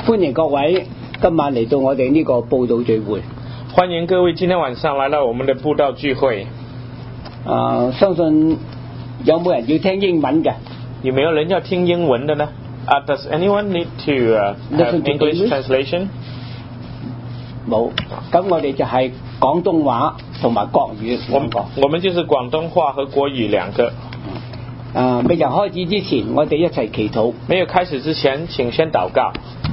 歡迎各位今晚嚟到我哋呢個佈道聚會。 歡迎各位今天晚上來到我們的佈道聚會。 相信有冇人要聽英文嘅？ 有沒有人要聽英文的呢？Does anyone need to have English translation？ 冇。咁我哋就係廣東話同埋國語兩個。 我們就是廣東話和國語兩個。 未人開始之前，我哋一齊祈禱。 沒有開始之前，請先禱告。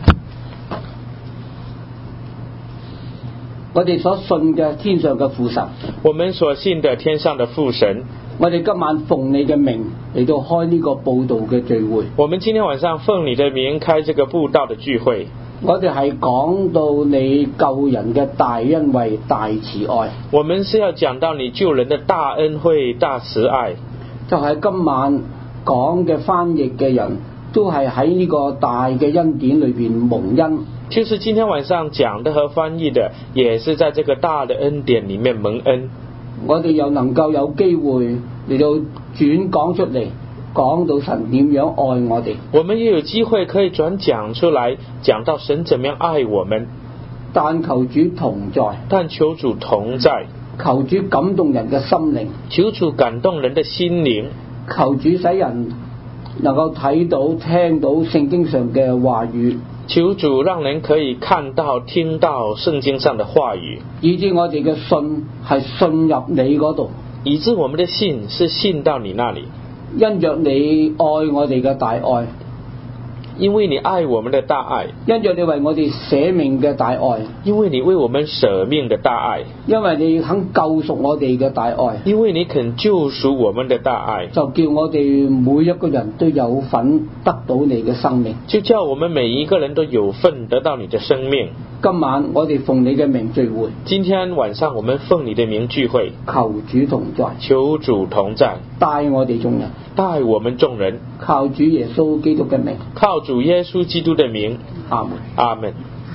我哋所信嘅天上嘅父神， 我們所信的天上的父神， 我哋今晚奉你嘅名嚟到開呢個佈道嘅聚會。 我們今天晚上奉你的名開這個佈道的聚會。 我哋係講到你救人嘅大恩惠、大慈愛。 我們是要講到你救人的大恩惠、大慈愛。 就係今晚講嘅翻譯嘅人都係喺呢個大嘅恩典裏邊蒙恩。 就是今天晚上講的和翻譯的，也是在這個大的恩典裡面蒙恩。 我哋又能夠有機會嚟到轉講出嚟，講到神點樣愛我哋。 我們也有機會可以轉講出來，講到神怎麼樣愛我們。 但求主同在， 但求主同在， 求主感動人嘅心靈， 求主感動人的心靈， 求主使人能夠睇到、聽到聖經上嘅話語。 求主讓人可以看到、聽到聖經上的話語， 以致我哋嘅信係信入你嗰度， 以致我們的信是信到你那裡。 因着你愛我哋嘅大愛， 因為你愛我們的大愛， 因着你為我哋捨命嘅大愛， 因為你為我們捨命的大愛， 因為你肯救贖我哋嘅大愛， 因為你肯救贖我們的大愛， 就叫我哋每一個人都有份得到你嘅生命， 就叫我們每一個人都有份得到你的生命。 今晚我哋奉你嘅名聚會， 今天晚上我們奉你的名聚會， 求主同在， 求主同在， 帶我哋眾人， 帶我們眾人， 靠主耶穌基督嘅名， 靠主耶穌基督的名， 阿門， 阿門。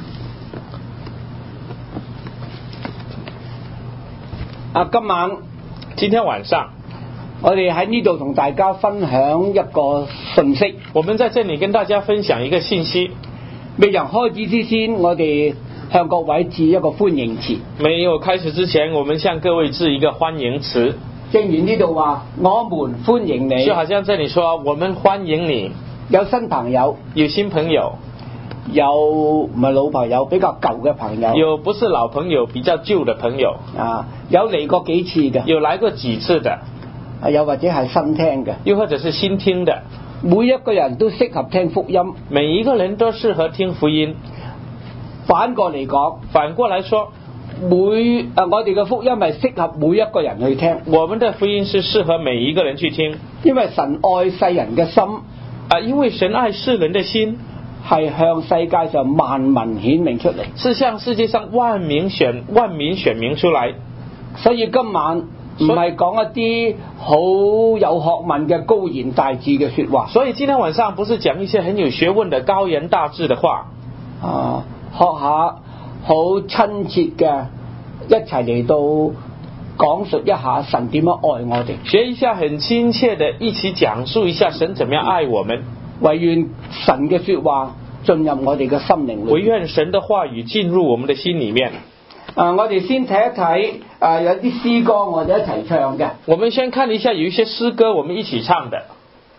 今天晚上我哋喺呢度同大家分享一個信息。 我們在這裡跟大家分享一個信息。 未人開始之前，我哋向各位致一個歡迎詞。 沒有開始之前，我們向各位致一個歡迎詞。 正如呢度話，我們歡迎你。 就好像這裡說，我們歡迎你。 有新朋友， 有新朋友， 有唔係老朋友，比較舊嘅朋友。 有不是老朋友，比較舊的朋友。 有嚟過幾次嘅， 有來過幾次的。 又或者係新聽嘅， 又或者是新聽的。 每一個人都適合聽福音， 每一個人都適合聽福音。 反過嚟講， 反過來說， 我哋嘅福音係適合每一個人去聽。 我們的福音是適合每一個人去聽， 因為神愛世人嘅心， 因為神愛世人的心係向世界上萬民顯明出嚟， 是向世界上萬民選明出來。 所以今晚唔係講一啲好有學問嘅高言大智嘅說話， 所以今天晚上不是講一些很有學問的高言大智的話， 學下好親切嘅，一齊嚟到講述一下神點樣愛我哋， 學一下很親切的，一起講述一下神怎麼樣愛我們。 唯願神嘅說話進入我哋嘅心靈裏， 唯願神的話語進入我們的心裡面。 我哋先睇一睇，有啲詩歌我哋一齊唱嘅。 我們先看一下有一些詩歌我們一起唱的。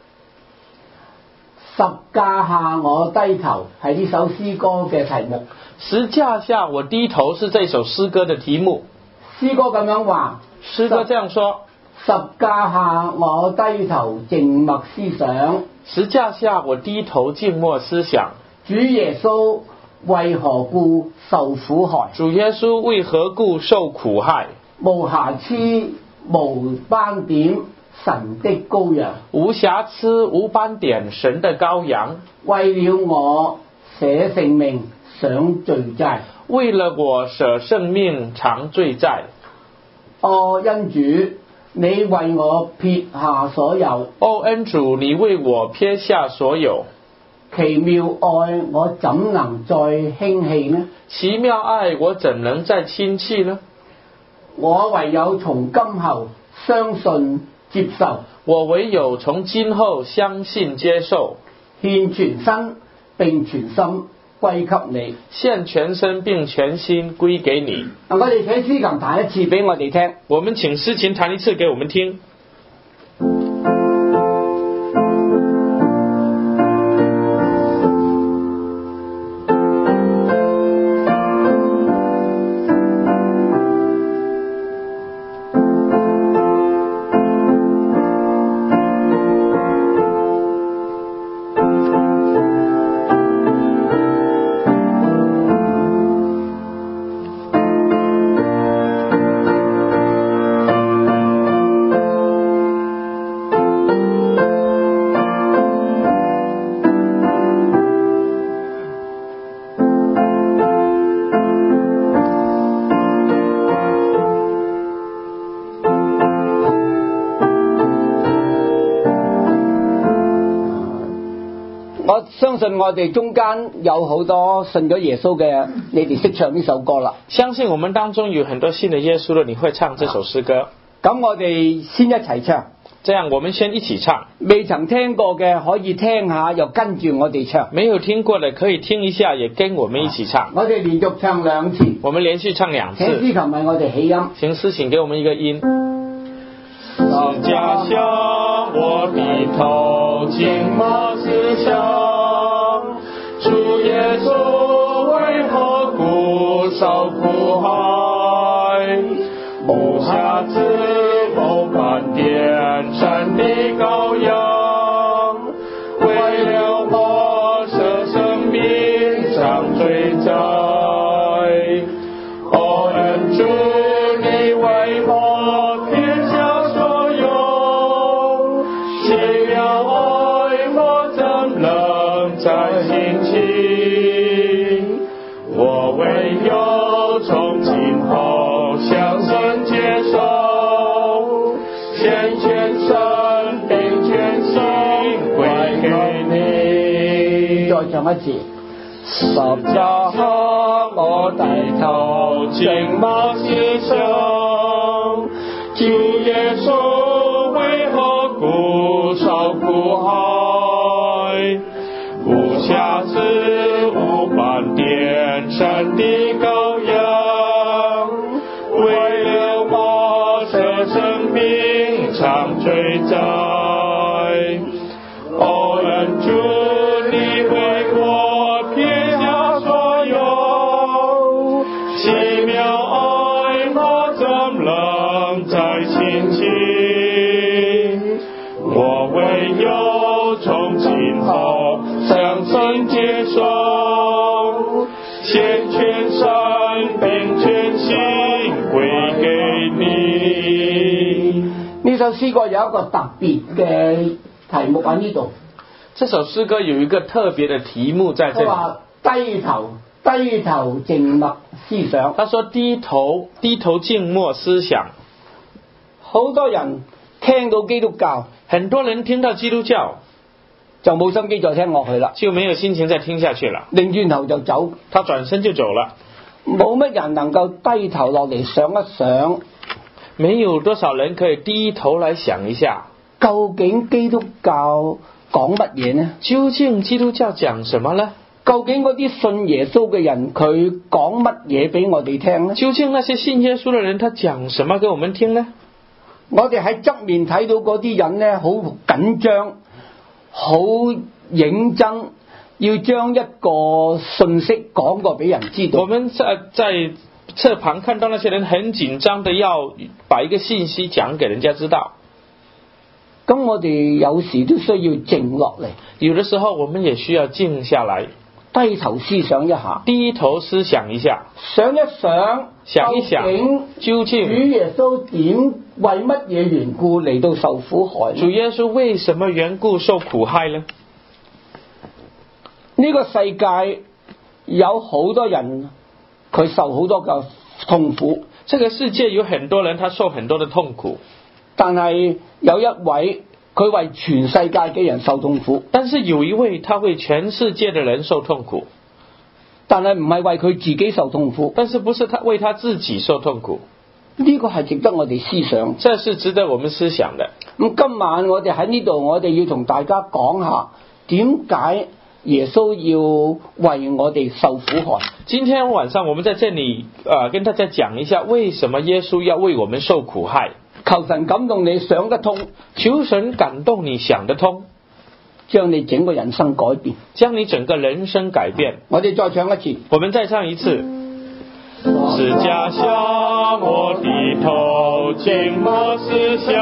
十架下我低頭係呢首詩歌嘅題目。 十架下我低頭是這首詩歌的題目。 詩歌咁樣話， 詩歌這樣說： 十架下我低頭靜默思想。 十架下我低頭靜默思想。 主耶穌為何故受苦害？ 主耶穌為何故受苦害？ 無瑕疵無斑點神的羔羊， 無瑕疵無斑點神的羔羊， 為了我捨性命償罪債， 為了我捨性命償罪債。 恩主，你為我撇下所有。 恩主，你為我撇下所有。 奇妙愛我怎能再輕棄呢？ 奇妙愛我怎能再輕棄呢？ 我唯有從今後相信接受， 我唯有從今後相信接受， 獻全身並全心歸給你。 獻全身並全心歸給你。 我哋請司琴彈一次俾我哋聽。 我們請司琴彈一次給我們聽。 我相信我哋中間有好多信咗耶穌嘅，你哋識唱呢首歌啦。 相信我們當中有很多信了耶穌的，你會唱這首詩歌。 咁我哋先一齊唱。 這樣我們先一起唱。 未曾聽過嘅可以聽下，又跟住我哋唱。 沒有聽過的可以聽一下，也跟我們一起唱。 我哋連續唱2次。 我們連續唱2次。 請司琴為我哋起音。 請司琴給我們一個音。是家鄉，我低頭靜默思想，主耶穌為何固守苦海，無瑕疵無斑點神的羔羊，為了我捨生命常追載，哦恩主你為我撇下所有，奇妙愛我怎能再心情，我唯有從今後向神接受，獻全身並全心歸給你。 再唱一次。 十架上我低頭靜默思想，主耶穌為何固守苦海，無瑕疵無斑點神的羔羊，為了我捨生命常追載，哦恩主你為我撇下所有，奇妙愛我怎能再親近，我唯有從今後向神接受，獻全身並全心歸給你。 呢首詩歌有一個特別嘅題目喺呢度。 這首詩歌有一個特別的題目在這裡。 佢話低頭靜默思想。 他說低頭靜默思想。 好多人聽到基督教， 很多人聽到基督教就冇心機再聽落去啦， 就沒有心情再聽下去了， 擰轉頭就走， 他轉身就走了。 冇乜人能夠低頭落嚟想一想， 沒有多少人可以低頭來想一下， 究竟基督教講乜嘢呢？ 究竟基督教講什麼呢？ 究竟嗰啲信耶穌嘅人佢講乜嘢俾我哋聽呢？ 究竟那些信耶穌嘅人他講什麼給我們聽呢？ 我哋喺側面睇到嗰啲人呢，好緊張，好認真，要將一個信息講過俾人知道。 我們在側旁看到那些人很緊張的要把一個信息講給人家知道。 咁我哋有時都需要靜落嚟， 有的時候我們也需要靜下來， 低頭思想一下， 低頭思想一下， 想一想， 想一想，究竟主耶穌點為乜嘢緣故嚟到受苦害？ 主耶穌為什麼緣故受苦害呢？ 呢個世界有好多人佢受好多嘅痛苦， 這個世界有很多人他受很多的痛苦， 但係有一位佢為全世界嘅人受痛苦， 但是有一位他為全世界的人受痛苦， 但係唔係為佢自己受痛苦， 但是不是他為他自己受痛苦， 呢個係值得我哋思想， 這是值得我們思想的。 咁今晚我哋喺呢度，我哋要同大家講下點解耶穌要為我哋受苦害。 今天晚上我們在這裡跟大家講一下，為什麼耶穌要為我們受苦害。 求神感動你想得通， 求神感動你想得通， 將你整個人生改變， 將你整個人生改變。 我哋再唱一次， 我們再唱一次。十架向我低頭，靜默思想，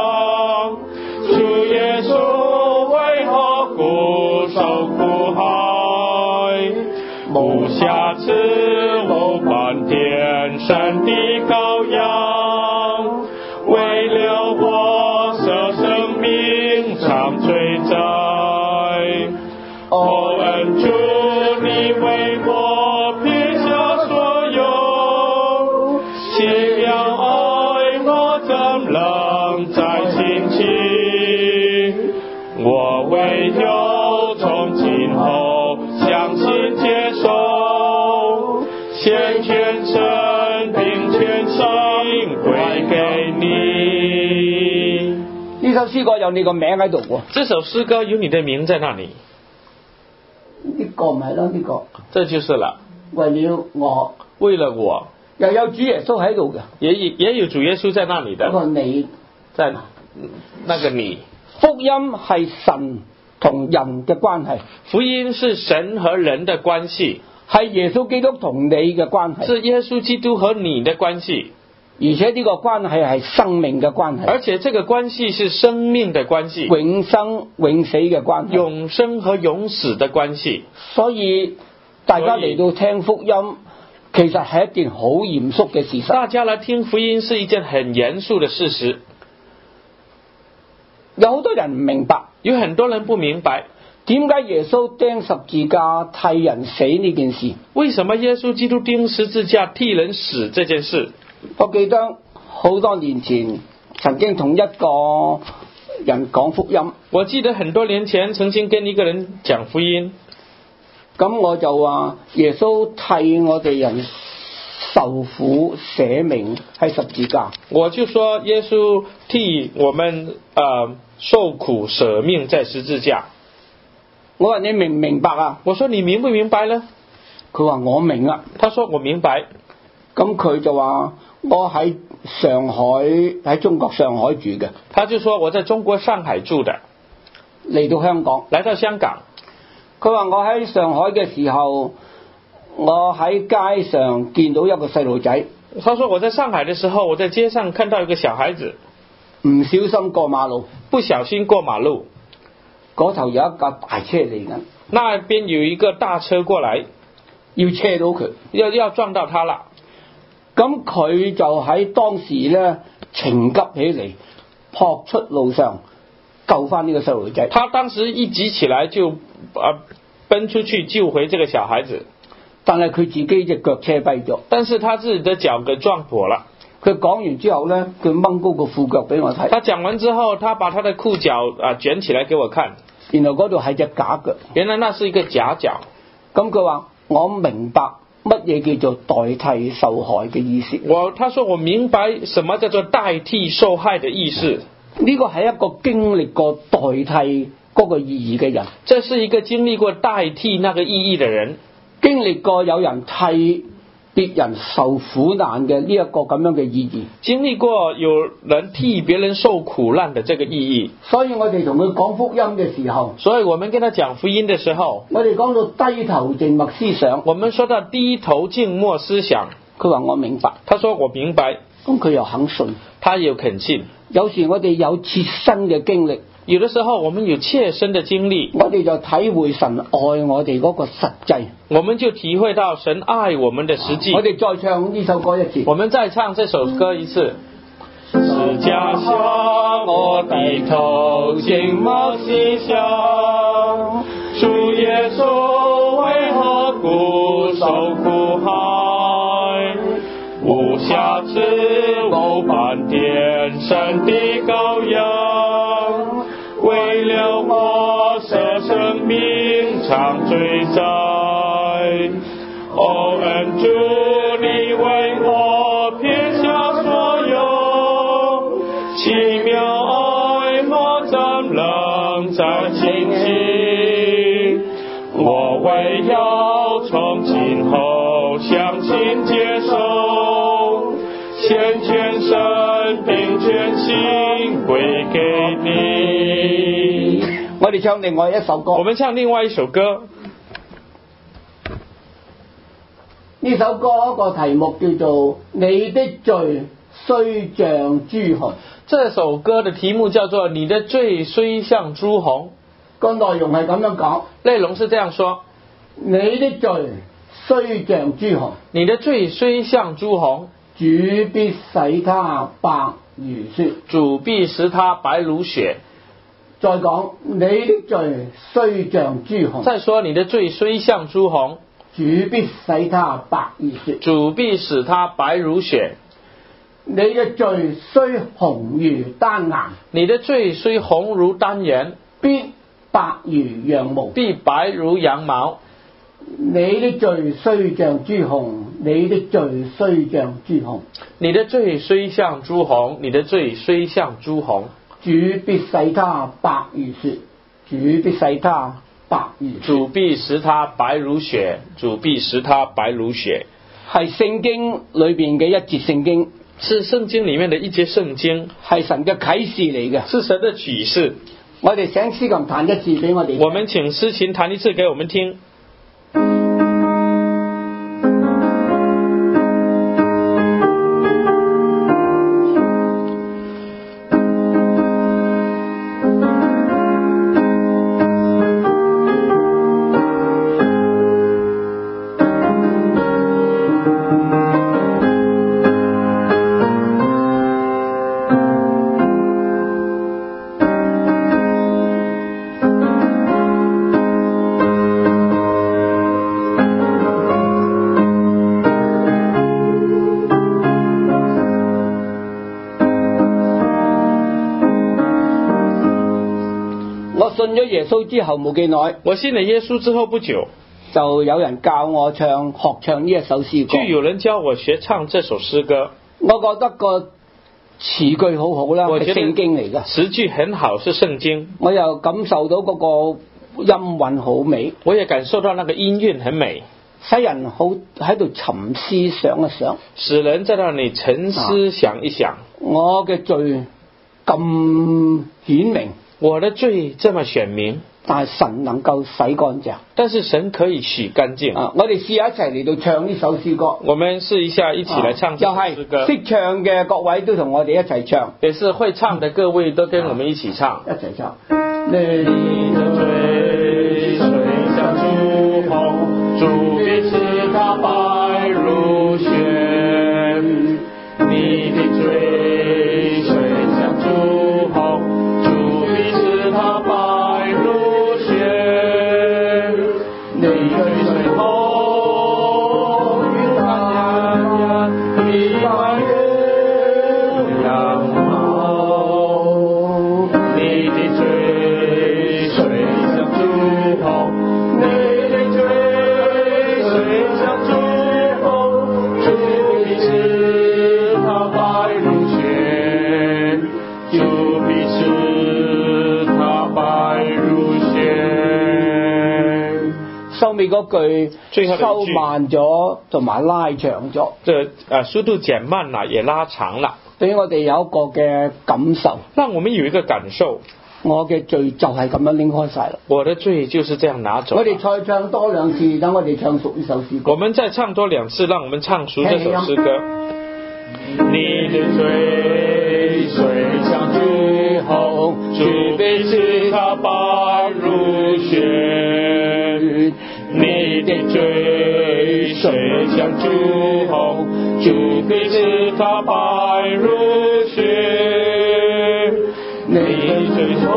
主耶穌為何故受苦害？無瑕疵無斑點，神的羔羊，為了我捨生命常追載。哦，恩主，你為我撇下所有，奇妙愛我怎能再輕棄？我唯有從今後相信接受，獻全身並全心歸給你。 呢首詩歌有你個名喺度喎。 這首詩歌有你的名在那裡。 呢個唔係咯，呢個。 這就是了。 為了我。 為了我。 又有主耶穌喺度嘅。 也有主耶穌在那裡的。 嗰個你。 在那個你。 福音係神同人嘅關係。 福音是神和人的關係。 係耶穌基督同你嘅關係。 是耶穌基督和你的關係。 而且呢個關係係生命嘅關係。 而且這個關係是生命的關係。 永生永死嘅關係。 永生和永死的關係。 所以大家嚟到聽福音，其實係一件好嚴肅嘅事實。 大家來聽福音是一件很嚴肅的事實。 有好多人唔明白， 有很多人不明白點解耶穌釘十字架替人死呢件事。 為什麼耶穌基督釘十字架替人死這件事？ 我記得好多年前曾經同一個人講福音。 我記得很多年前曾經跟一個人講福音。 咁我就話耶穌替我哋人受苦捨命喺十字架。 我就說耶穌替我們受苦捨命在十字架。 我話你明唔明白啊？ 我說你明不明白呢？ 佢話我明啊。 他說我明白。 咁佢就話我喺上海，喺中國上海住嘅。 他就說我在中國上海住的。 嚟到香港。 來到香港。 佢話我喺上海嘅時候，我喺街上見到一個細路仔。 他說我在上海的時候，我在街上看到一個小孩子， 唔小心過馬路， 不小心過馬路， 嗰頭有一架大車嚟緊， 那邊有一個大車過來， 要車到佢， 要撞到他了。 咁佢就喺當時咧情急起嚟，撲出路上救翻呢個細路仔。 他當時一急起來就奔出去救回這個小孩子， 但係佢自己隻腳車跛咗， 但是他自己的腳給撞跛了。 佢講完之後咧，佢掹高個褲腳俾我睇。 他講完之後，他把他的褲腳捲起來給我看， 原來嗰度係隻假腳， 原來那是一個假腳。 咁佢話我明白乜嘢叫做代替受害嘅意思。 他說我明白什麼叫做代替受害的意思。 呢個係一個經歷過代替嗰個意義嘅人， 這是一個經歷過代替那個意義的人， 經歷過有人替別人受苦難嘅呢一個咁樣嘅意義， 經歷過有人替別人受苦難的這個意義。 所以我哋同佢講福音嘅時候， 所以我們跟他講福音的時候， 我哋講到低頭靜默思想， 我們說到低頭靜默思想， 佢話我明白， 他說我明白， 咁佢又肯信， 他又肯信。 有時我哋有切身嘅經歷， 有的時候我們有切身的經歷， 我哋就體會神愛我哋嗰個實際， 我們就體會到神愛我們的實際。 我哋再唱呢首歌一次， 我們再唱這首歌一次。十架向我低頭，靜默思想，主耶穌為何故受苦害？無瑕疵無斑點，神的羔羊，為了我捨生命常追載。哦，恩主，你為我撇下所有，奇妙愛我怎能再輕棄？ 情接受，献全身并全心归给你。 我哋唱另外一首歌， 我們唱另外一首歌， 呢首歌個題目叫做你的罪雖像朱紅。 這首歌的題目叫做你的罪雖像朱紅。 個內容係咁樣講， 內容是這樣說， 你的罪雖像朱紅， 你的罪雖像朱紅， 主必使它白如雪。 主必使它白如雪。 再講你的罪雖像朱紅， 再說你的罪雖像朱紅， 主必使它白如雪。 主必使它白如雪。 你嘅罪雖紅如丹顏， 你的罪雖紅如丹顏， 必白如羊毛， 必白如羊毛。 你的罪雖像朱紅，你的罪雖像朱紅， 你的罪雖像朱紅，你的罪雖像朱紅。 主必使它白如雪，主必使它白如雪。 主必使它白如雪，主必使它白如雪。 係聖經裏邊嘅一節聖經， 是聖經裡面的一節聖經， 係神嘅啟示嚟嘅， 是神的啟示。 我哋請司琴彈一次俾我哋。 我們請司琴彈一次給我們聽。 信咗耶穌之後冇幾耐， 我信了耶穌之後不久， 就有人教我學唱呢一首詩歌。 就有人教我學唱這首詩歌。 我覺得個詞句好好啦，係聖經嚟㗎。 詞句很好，是聖經。 我又感受到嗰個音韻好美， 我也感受到那個音韻很美， 使人好喺度沉思想一想， 使人在那裏沉思想一想。 我嘅罪咁顯明， 我的罪這麼顯明， 但係神能夠洗乾淨， 但是神可以洗乾淨。 我哋試下一齊嚟到唱呢首詩歌。 我們試一下，一起來唱這首詩歌。 識唱嘅各位都同我哋一齊唱， 也是會唱的各位都跟我們一起唱。 一齊唱。 你的罪雖像朱紅，主必使它白如雪。你的罪雖像朱紅，主必使它白如雪。你的罪紅如丹顏，必白如羊毛。你的罪雖像朱紅，你的罪雖像朱紅，主必使它白如雪，主必使它白如雪。 收尾嗰句收慢咗，同埋拉長咗。 速度減慢了，也拉長了， 俾我哋有一個嘅感受。 讓我們有一個感受。 我嘅罪就係咁樣拎開晒啦。 我的罪就是這樣拿走。 我哋再唱多兩次，等我哋唱熟呢首詩歌。 我們再唱多兩次，讓我們唱熟這首詩歌。你的罪雖像朱紅，主必使它白如雪。你的罪雖像朱紅，主必使它白如雪。你的罪紅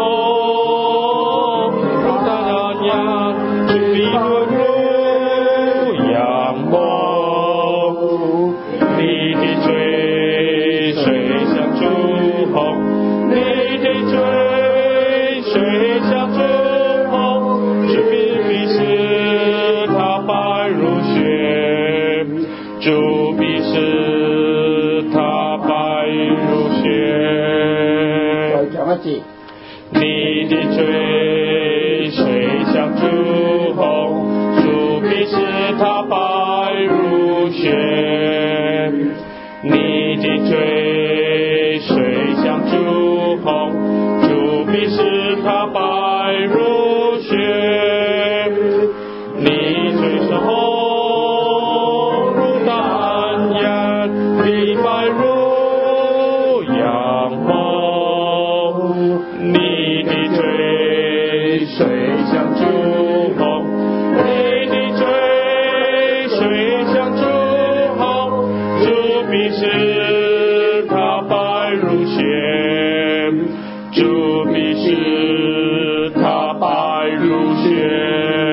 如丹顏，主必白如羊毛。你的罪雖像朱紅，你的罪雖像朱紅，主必使它白如雪，主必使它白如雪。 再唱一次。 你的罪雖像朱紅，主必使它白如如雪，你的罪虽像朱红，主必使它白如雪。你罪是红如丹颜，必白如羊毛。你的罪虽像朱红，你的罪虽像朱红，主必使它白如雪，主必使它白如雪。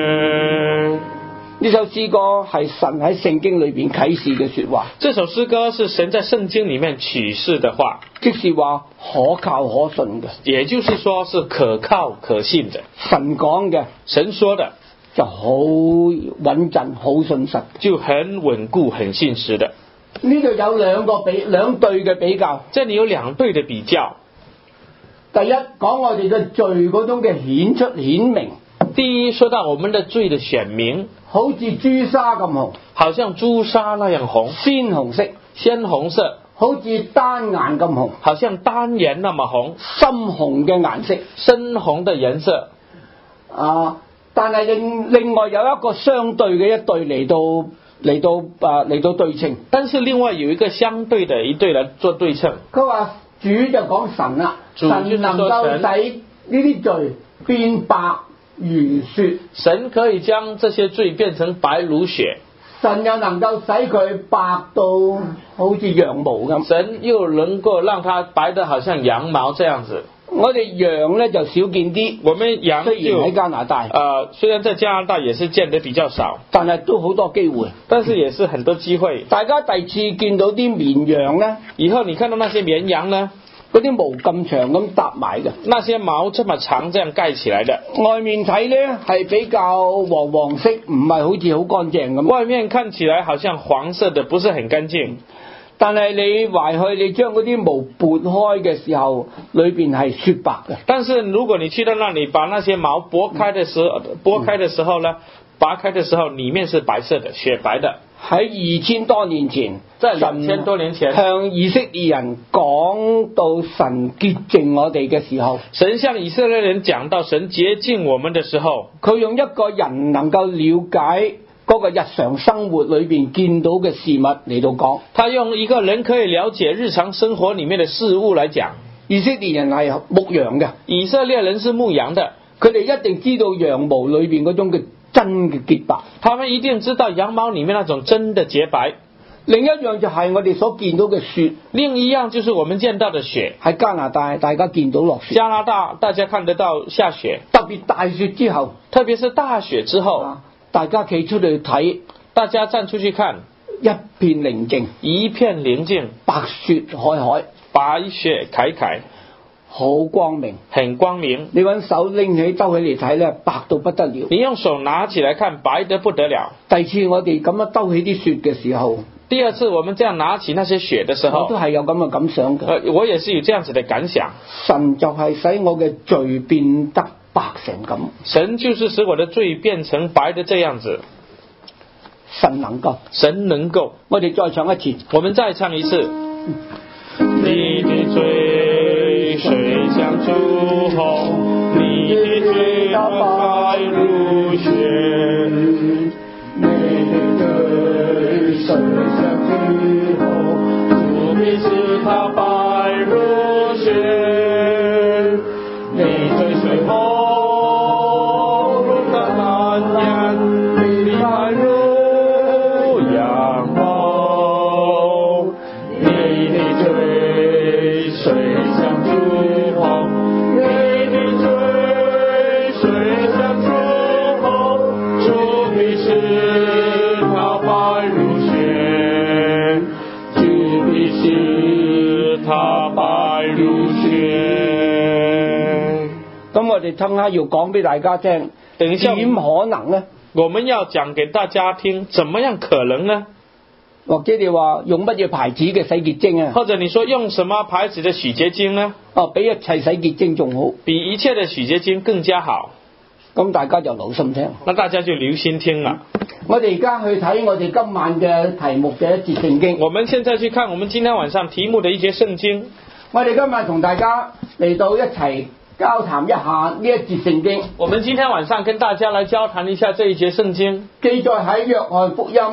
呢首詩歌係神喺聖經裏邊啟示嘅說話， 這首詩歌是神在聖經裡面啟示的話， 即是話可靠可信嘅。 也就是說是可靠可信的。 神講嘅神說的就好穩陣、好信實。 就很穩固很信實的。 呢度有兩對嘅比較。 這裡有兩對的比較。 第一講我哋嘅罪嗰種嘅顯明。 第一說到我們的罪的顯明， 好似朱砂咁紅， 好像朱砂那樣紅， 鮮紅色， 鮮紅色， 好似丹顏咁紅， 好像丹顏那麼紅， 深紅嘅顏色， 深紅的顏色。 但係另外有一個相對嘅一對嚟到對稱。 但是另外有一個相對的一對來做對稱。 佢話主就講神啦，神能夠使呢啲罪變白如雪， 神可以將這些罪變成白如雪， 神又能夠使佢白到好似羊毛咁， 神又能夠讓它白得好像羊毛這樣子。 我哋羊呢就少見啲， 我們羊雖然喺加拿大， 雖然在加拿大也是見得比較少， 但係都好多機會， 但是也是很多機會。 大家第二次見到啲綿羊呢， 以後你看到那些綿羊呢， 嗰啲毛咁長咁搭埋嘅， 那些毛這麼長這樣蓋起來的， 外面睇呢係比較黃色，唔係好似好乾淨咁。 外面看起來好像黃色的，不是很乾淨。 但係你懷去，你將嗰啲毛撥開嘅時候，裏邊係雪白嘅。 但是如果你去到那裡，把那些毛撥開的時候呢，拔開的時候，裡面是白色的，雪白的。 喺2000多年前， 在2000多年前， 向以色列人講到神潔淨我哋嘅時候， 神向以色列人講到神潔淨我們的時候， 佢用一個人能夠了解嗰個日常生活裏邊見到嘅事物嚟到講， 他用一個人可以了解日常生活裡面的事物來講。 以色列人係牧羊嘅， 以色列人是牧羊的， 佢哋一定知道羊毛裏邊嗰種嘅真嘅潔白， 他們一定知道羊毛裡面那種真的潔白。 另一樣就係我哋所見到嘅雪， 另一樣就是我們見到的雪。 喺加拿大大家見到落雪， 加拿大大家看得到下雪， 特別大雪之後， 特別是大雪之後， 大家企出去睇， 大家站出去看， 一片寧靜， 一片寧靜， 白雪皚皚， 白雪皚皚， 好光明， 很光明。 你揾手拎起兜起嚟睇咧，白到不得了。 你用手拿起來看，白得不得了。 第二次我哋咁樣兜起啲雪嘅時候， 第二次我們這樣拿起那些雪的時候， 我都係有咁嘅感想嘅。 我也是有這樣子的感想。 神就係使我嘅罪變得白成咁。 神就是使我的罪變成白的這樣子。 神能夠， 神能夠。 我哋再唱一次， 我們再唱一次。你的罪雖像朱紅，你的罪白如雪。你的罪雖像朱紅，主必使它白如雪。你罪雖紅如丹顏，必白如羊毛。你的罪雖像朱紅，你的罪雖像朱紅，主必使它白如雪，主必使它白如雪。 咁我哋聽下要講俾大家聽，點可能呢？ 我們要講給大家聽，怎麼樣可能呢？ 或者你話用乜嘢牌子嘅洗潔精啊？ 或者你說用什麼牌子的洗潔精呢？ 比一切洗潔精仲好， 比一切的洗潔精更加好。 咁大家就留心聽。 那大家就留心聽了。 我哋而家去睇我哋今晚嘅題目嘅一節聖經。 我們現在去看我們今天晚上題目的一節聖經。 我哋今日同大家嚟到一齊交談一下呢一節聖經。 我們今天晚上跟大家來交談一下這一節聖經， 記載喺約翰福音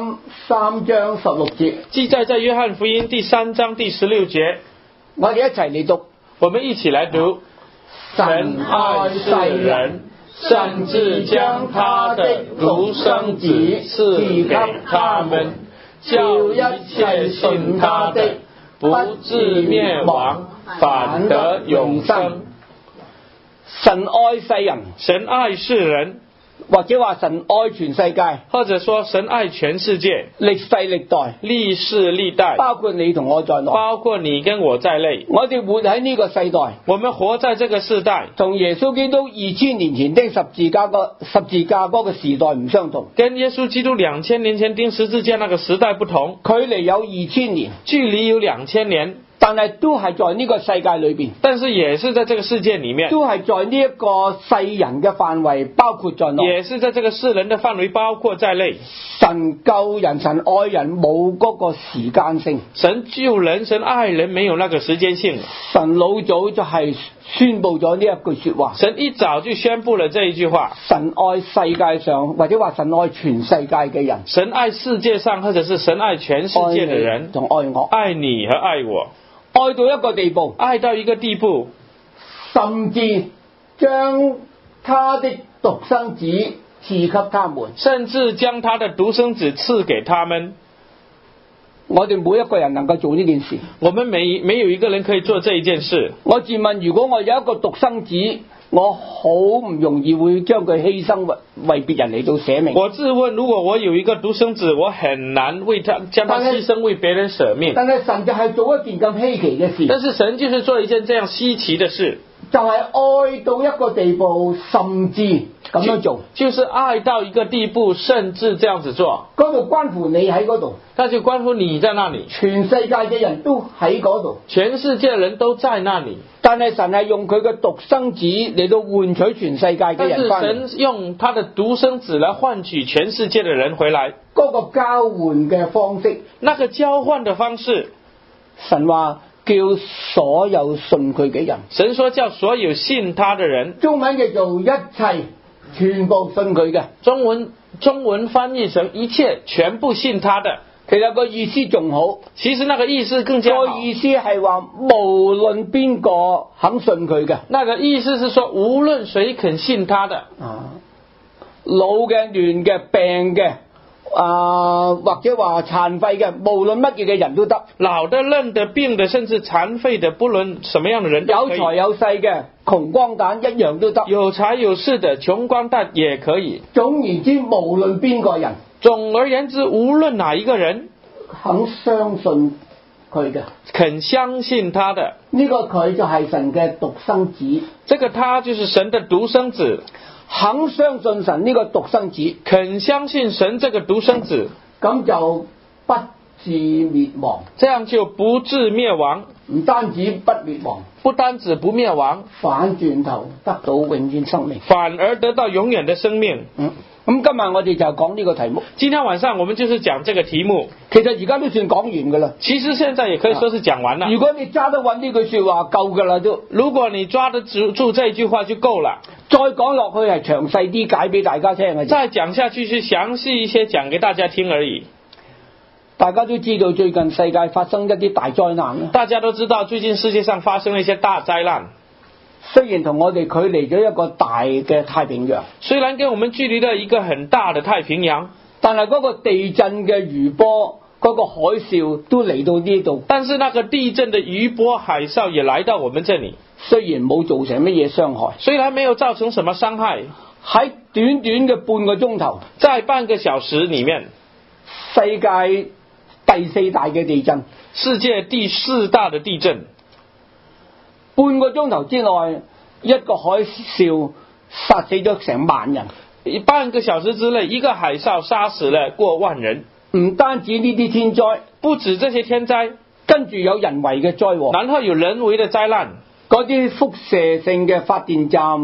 3章16節。 記載在約翰福音第3章第16節。 我哋一齊嚟讀。 我們一起來讀。神愛世人，甚至將他的獨生子賜給他們，叫一切信他的不至滅亡，反得永生。 神愛世人， 神愛世人， 或者話神愛全世界， 或者說神愛全世界， 歷世歷代， 歷世歷代， 包括你同我在內， 包括你跟我在內。 我哋活喺呢個世代， 我們活在這個世代， 同耶穌基督2000年前釘十字架嗰個時代唔相同。 跟耶穌基督2000年前釘十字架那個時代不同， 距離有2000年， 距離有2000年。 但係都係在呢個世界裏邊， 但是也是在這個世界裡面， 都係在呢一個世人嘅範圍包括在內， 也是在這個世人的範圍包括在內。 神救人，神愛人冇嗰個時間性， 神救人，神愛人沒有那個時間性。 神老早就係宣布咗呢一句說話， 神一早就宣布了這一句話。 神愛世界上或者話神愛全世界嘅人， 神愛世界上或者是神愛全世界的人， 同愛我， 愛你和愛我。 愛到一個地步， 愛到一個地步， 甚至將他的獨生子賜給他們， 甚至將他的獨生子賜給他們。 我哋每一個人能夠做呢件事， 我們沒有一個人可以做這一件事。 我自問，如果我有一個獨生子，我好唔容易會將佢犧牲為別人嚟到捨命。 我自問，如果我有一個獨生子，我很難為他將他犧牲為別人捨命。 但係神就係做一件咁稀奇嘅事。 但是神就是做一件這樣稀奇的事， 就係愛到一個地步，甚至咁樣做， 就是愛到一個地步，甚至這樣子做。 嗰度關乎你喺嗰度， 那就關乎你在那裡， 全世界嘅人都喺嗰度， 全世界人都在那裡。 但係神係用佢嘅獨生子嚟到換取全世界嘅人翻嚟。 但是神用他的獨生子來換取全世界的人回來。 嗰個交換嘅方式， 那個交換的方式， 神話叫所有信佢嘅人。 神說叫所有信他的人。 中文叫做一切全部信佢嘅。 中文翻譯成一切全部信他的。 其實個意思仲好， 其實那個意思更加好。 個意思係話無論邊個肯信佢嘅， 那個意思是說無論誰肯信他的， 老嘅、嫩嘅、病嘅，或者話殘廢嘅，無論乜嘢嘅人都得。 老的、嫩的、病的，甚至殘廢的，不論什麼樣的人都可以。 有財有勢嘅，窮光蛋一樣都得。 有財有勢的，窮光蛋也可以。 總言之，無論邊個人。 總而言之，無論哪一個人肯相信佢嘅， 肯相信他的， 呢個佢就係神嘅獨生子。 這個他就是神的獨生子。 肯相信神呢個獨生子， 肯相信神這個獨生子， 咁就不致滅亡。 這樣就不致滅亡。 唔單止不滅亡， 不單止不滅亡， 反轉頭得到永遠生命， 反而得到永遠的生命。 咁今日我哋就講呢個題目。 今天晚上我們就是講這個題目。 其實而家都算講完噶啦。 其實現在也可以說是講完了。 如果你揸得穩呢句說話夠噶啦都。 如果你抓得住這句話就夠了。 再講落去係詳細啲解俾大家聽嘅。 再講下去是詳細一些講給大家聽而已。 大家都知道最近世界發生一啲大災難啦。 大家都知道最近世界上發生了一些大災難。 雖然同我哋距離咗一個大嘅太平洋， 雖然跟我們距離了一個很大的太平洋， 但係嗰個地震嘅餘波，嗰個海嘯都嚟到呢度。 但是那個地震的餘波海嘯也來到我們這裡， 雖然冇造成乜嘢傷害， 雖然沒有造成什麼傷害， 喺短短嘅半個鐘頭， 在半個小時裡面， 世界第4大嘅地震， 世界第4大的地震。 半個鐘頭之內，一個海嘯殺死咗成萬人。 半個小時之內，一個海嘯殺死了過萬人。 唔單止呢啲天災， 不止這些天災， 跟住有人為嘅災禍， 然後有人為的災難。 嗰啲輻射性嘅發電站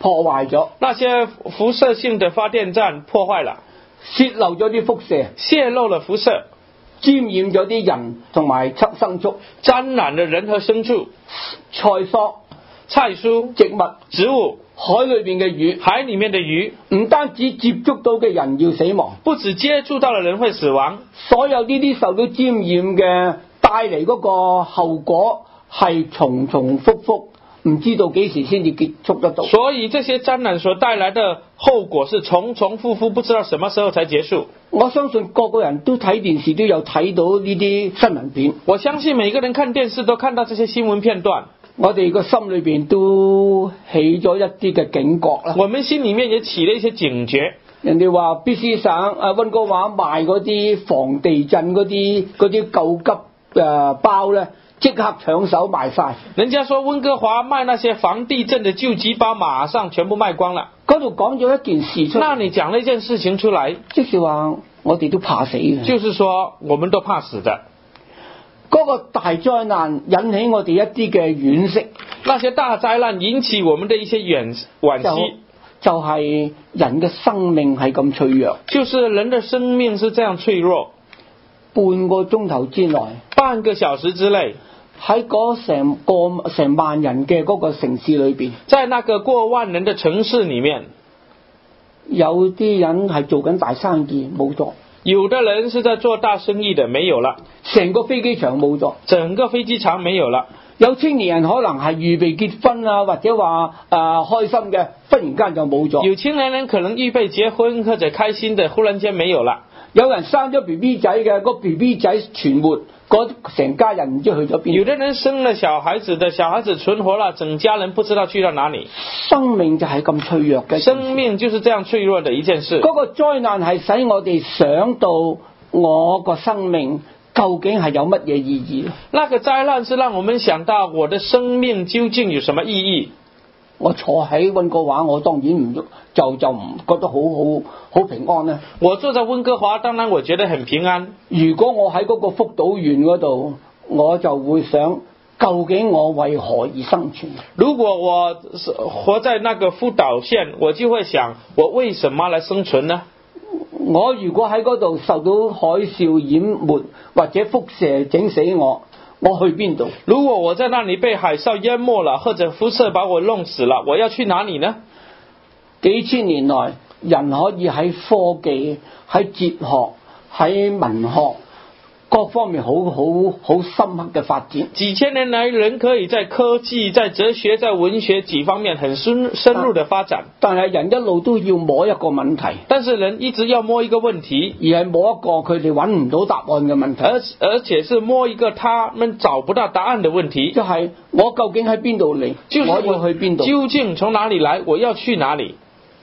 破壞咗， 那些辐射性的發電站破壞了， 泄漏咗啲輻射， 泄漏了輻射， 沾染咗啲人同埋牲畜， 沾染了人和牲畜， 菜蔬、 菜蔬、 植物、 植物， 海裏邊嘅魚， 海裡面的魚， 唔單止接觸到嘅人要死亡， 不只接觸到了人會死亡， 所有呢啲受到沾染嘅帶嚟嗰個後果係重重複複，唔知道幾時先至結束得到。 所以這些沾染所帶來的後果是重重複複，不知道什麼時候才結束。 我相信個個人都睇電視都有睇到呢啲新聞片， 我相信每個人看電視都看到這些新聞片段， 我哋個心裏邊都起咗一啲嘅警覺啦。 我們心裡面也起了一些警覺。 人哋話 BC 省溫哥華賣嗰啲防地震嗰啲救急包咧，即刻搶手賣晒。 人家說溫哥華賣那些防地震的救急包，馬上全部賣光了。 嗰度講咗一件事出嚟， 那你講了一件事情出來， 即是話我哋都怕死嘅。 就是說我們都怕死的。 嗰個大災難引起我哋一啲嘅惋惜， 那些大災難引起我們的一些惋惜， 就係人嘅生命係咁脆弱， 就是人的生命是這樣脆弱。 半個鐘頭之內， 半個小時之內， 喺嗰成萬人嘅嗰個城市裏邊， 在那個過萬人的城市裡面， 有啲人係做緊大生意冇咗， 有的人是在做大生意的沒有了， 成個飛機場冇咗， 整個飛機場沒有了。 有青年人可能係預備結婚啊，或者話開心嘅，忽然間就冇咗。 有青年人可能預備結婚或者開心的，忽然間沒有了。 有人生咗 BB 仔嘅，個 BB 仔存活，成家人唔知去咗邊。 有的人生了小孩子的，小孩子存活了，整家人不知道去到哪裡。 生命就係咁脆弱嘅， 生命就是這樣脆弱的一件事。 嗰個災難係使我哋想到我個生命究竟係有乜嘢意義？ 那個災難是讓我們想到我的生命究竟有什麼意義？ 我坐喺溫哥華，我當然唔就唔覺得好平安咧。 我坐在溫哥華，當然我覺得很平安。 如果我喺嗰個福島縣嗰度，我就會想，究竟我為何而生存？ 如果我活在那個福島縣，我就會想，我為什麼來生存呢？ 我如果喺嗰度受到海嘯淹沒或者輻射整死我去邊度？ 如果我在那裡被海嘯淹沒了，或者輻射把我弄死了，我要去哪裡呢？ 幾千年來，人可以喺科技、喺哲學、喺文學各方面好深刻嘅發展。 幾千年來，人可以在科技、在哲學、在文學幾方面很深入的發展。 但係人一路都要摸一個問題， 但是人一直要摸一個問題， 而係摸一個佢哋揾唔到答案嘅問題， 而且是摸一個他們找不到答案的問題。 就係我究竟喺邊度嚟？我要去邊度？ 究竟從哪裡來？我要去哪裡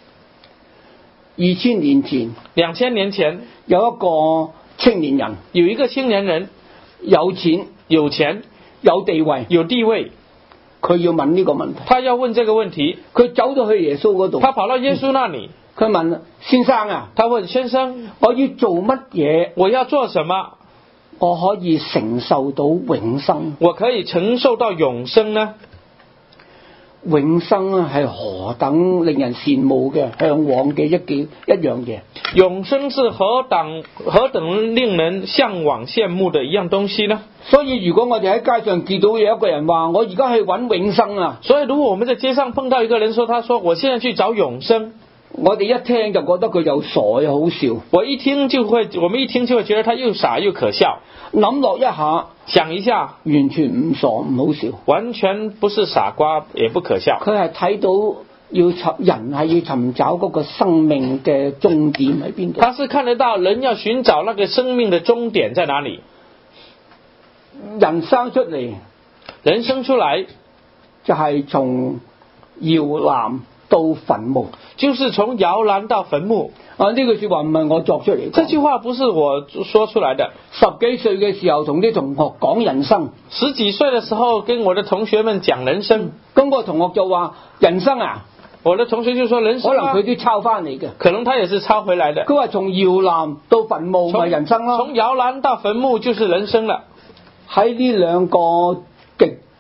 ？2000年前 ，2000年前有一個青年人， 有一個青年人有錢有地位，佢要問呢個問題， 他要問這個問題， 佢走到去耶穌嗰度， 他跑到耶穌那裡， 佢問先生啊， 他問先生， 我要做乜嘢？ 我要做什麼？ 我可以承受到永生？ 我可以承受到永生呢？ 永生係何等令人羨慕嘅、向往嘅一樣嘢。 永生是何等令人向往羨慕的一樣東西呢？ 所以如果我哋喺街上見到有一個人話我而家去揾永生啊， 所以如果我們在街上碰到一個人說，他說我現在去找永生， 我哋一聽就覺得佢又傻又好笑。我們一聽就會覺得他又傻又可笑。諗落一下， 想一下， 完全唔傻唔好笑， 完全不是傻瓜，也不可笑。 佢係睇到人係要尋找嗰個生命嘅終點喺邊度。 他是看得到人要尋找那個生命的終點在哪裡。 人生出嚟就係從搖籃到墳墓， 就是從搖籃到墳墓。 呢句說話唔係我作出嚟， 這句話不是我說出來的。 十幾歲嘅時候同啲同學講人生 ，10幾歲嘅時候跟我的同學們講人生， 咁個同學就話人生啊， 我的同學就說人生， 可能佢都抄翻嚟嘅， 可能他也是抄回來的。 佢話從搖籃到墳墓咪人生咯， 從搖籃到墳墓就是人生了。 喺呢兩個極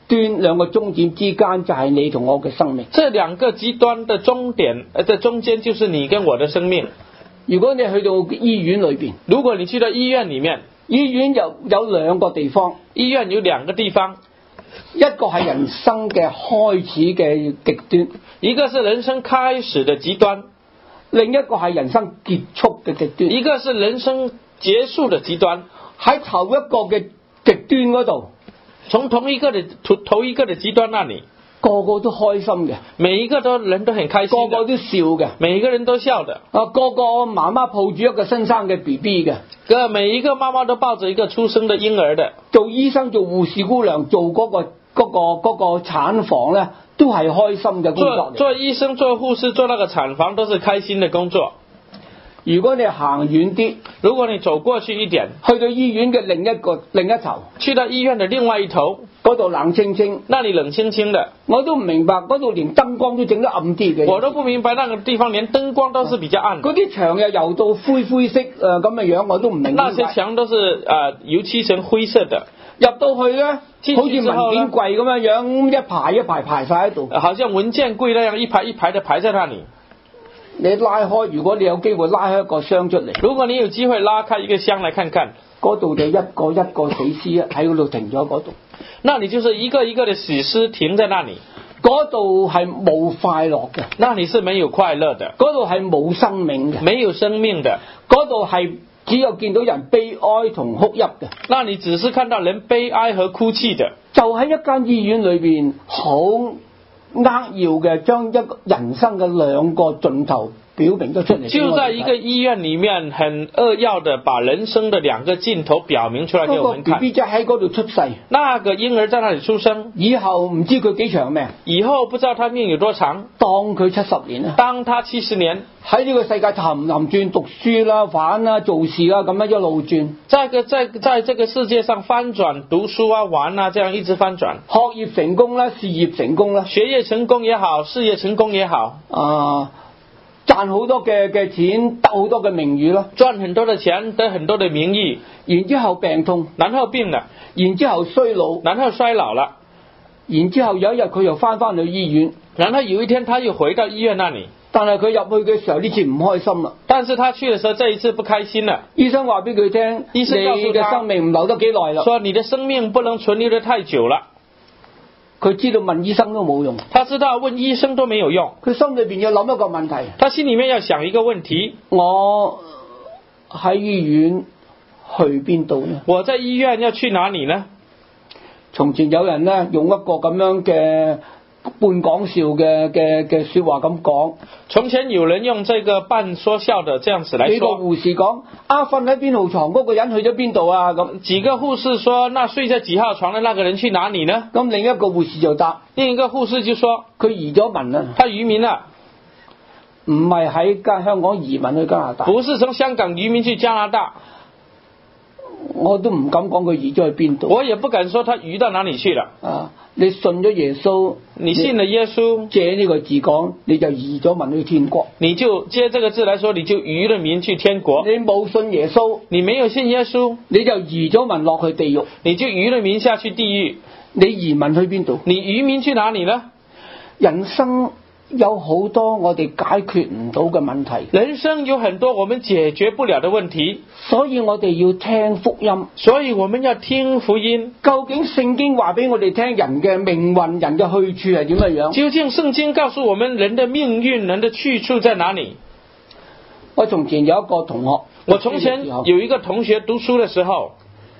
端兩個終點之間就係你同我嘅生命。 這兩個極端的終點的中間就是你跟我的生命。 如果你去到醫院裏邊， 如果你去到醫院裡面， 醫院有兩個地方， 醫院有兩個地方， 一個係人生嘅開始嘅極端， 一個是人生開始的極端， 另一個係人生結束嘅極端， 一個是人生結束的極端。 喺頭一個嘅極端嗰度， 從頭一個的極端那裡， 個個都開心嘅， 每一個人都很開心， 個個都笑嘅， 每一個人都笑的。 個個媽媽抱住一個新生嘅 BB 嘅， 每一個媽媽都抱着一個出生的嬰兒的。 做醫生、做護士姑娘、做嗰個產房咧，都係開心嘅工作嚟。 做醫生、做護士、做那個產房都是開心的工作。 如果你行遠啲， 如果你走過去一點， 去到醫院嘅另一頭， 去到醫院的另外一頭， 嗰度冷清清， 那裡冷清清的， 我都唔明白，嗰度連燈光都整得暗啲嘅。 我都不明白那個地方連燈光都是比較暗的。 嗰啲牆又油到灰色咁嘅樣，我都唔明白。 那些牆都是油漆成灰色的。 入到去咧，好似文件櫃咁樣，一排一排排晒喺度， 好像文件櫃那樣一排一排的排在那裡。 你拉開，如果你有機會拉開一個箱出嚟， 如果你有機會拉開一個箱來看看， 嗰度就一個死屍喺嗰度停咗嗰度。 那你就是一個一個的死屍停在那裡。 嗰度係冇快樂嘅， 那裡是沒有快樂的。 嗰度係冇生命嘅， 沒有生命的。 嗰度係只有見到人悲哀同哭泣嘅。 那你只是看到人悲哀和哭泣的。 就喺一間醫院裏邊，好扼要嘅將一個人生嘅兩個盡頭表明咗出嚟。 就在一個醫院裡面，很扼要的把人生的兩個盡頭表明出來給我們看。 嗰個 BB 仔喺嗰度出世， 那個嬰兒在那裡出生， 以後唔知佢幾長命， 以後不知道他命有多長， 當佢70年啦， 當他70年喺呢個世界氹氹轉，讀書啦、玩啦、做事啦，咁樣一路轉， 在這個世界上翻轉，讀書啊、玩啊，這樣一直翻轉。 學業成功啦，事業成功啦， 學業成功也好，事業成功也好， 賺好多嘅錢，得好多嘅名譽啦， 賺很多的錢，得很多的名譽， 然之後病痛， 然後病了， 然之後衰老， 然後衰老了， 然之後有一日佢又翻去醫院， 然後有一天他又回到醫院那裡， 但係佢入去嘅時候呢次唔開心啦， 但是他去的時候這一次不開心了。 醫生話俾佢聽， 醫生告訴他， 你嘅生命唔留得幾耐啦， 說你的生命不能存留得太久了。 佢知道問醫生都冇用， 他知道問醫生都沒有用， 佢心裏邊要諗一個問題， 他心裡面要想一個問題： 我喺醫院去邊度呢？ 我在醫院要去哪裡呢？ 從前有人呢，用一個咁樣嘅半講笑嘅說話咁講。 從前有人用這個半說笑的這樣子來說。 幾個護士講：瞓喺邊號床嗰個人去咗邊度啊？咁幾個護士說：那睡在幾號床的那個人去哪裡呢？ 咁另一個護士就答： 另一個護士就說： 佢移咗民啦。 他移民了， 唔係喺香港移民去加拿大。 不是從香港移民去加拿大。 我都唔敢講佢移咗去邊度。 我也不敢說他移到哪裡去了。 你信咗耶穌， 你信了耶穌， 借呢個字講，你就移咗民去天國。 你就借這個字來說，你就移了民去天國。 你冇信耶穌， 你沒有信耶穌， 你就移咗民落去地獄。 你就移了民下去地獄。 你移民去邊度？ 你移民去哪裡呢？ 人生有好多我哋解決唔到嘅問題， 人生有很多我們解決不了的問題， 所以我哋要聽福音， 所以我們要聽福音。 究竟聖經話俾我哋聽人嘅命運、人嘅去處係點嘅樣？ 究竟聖經告訴我們人的命運、人的去處在哪裡？ 我從前有一個同學， 我從前有一個同學讀書的時候，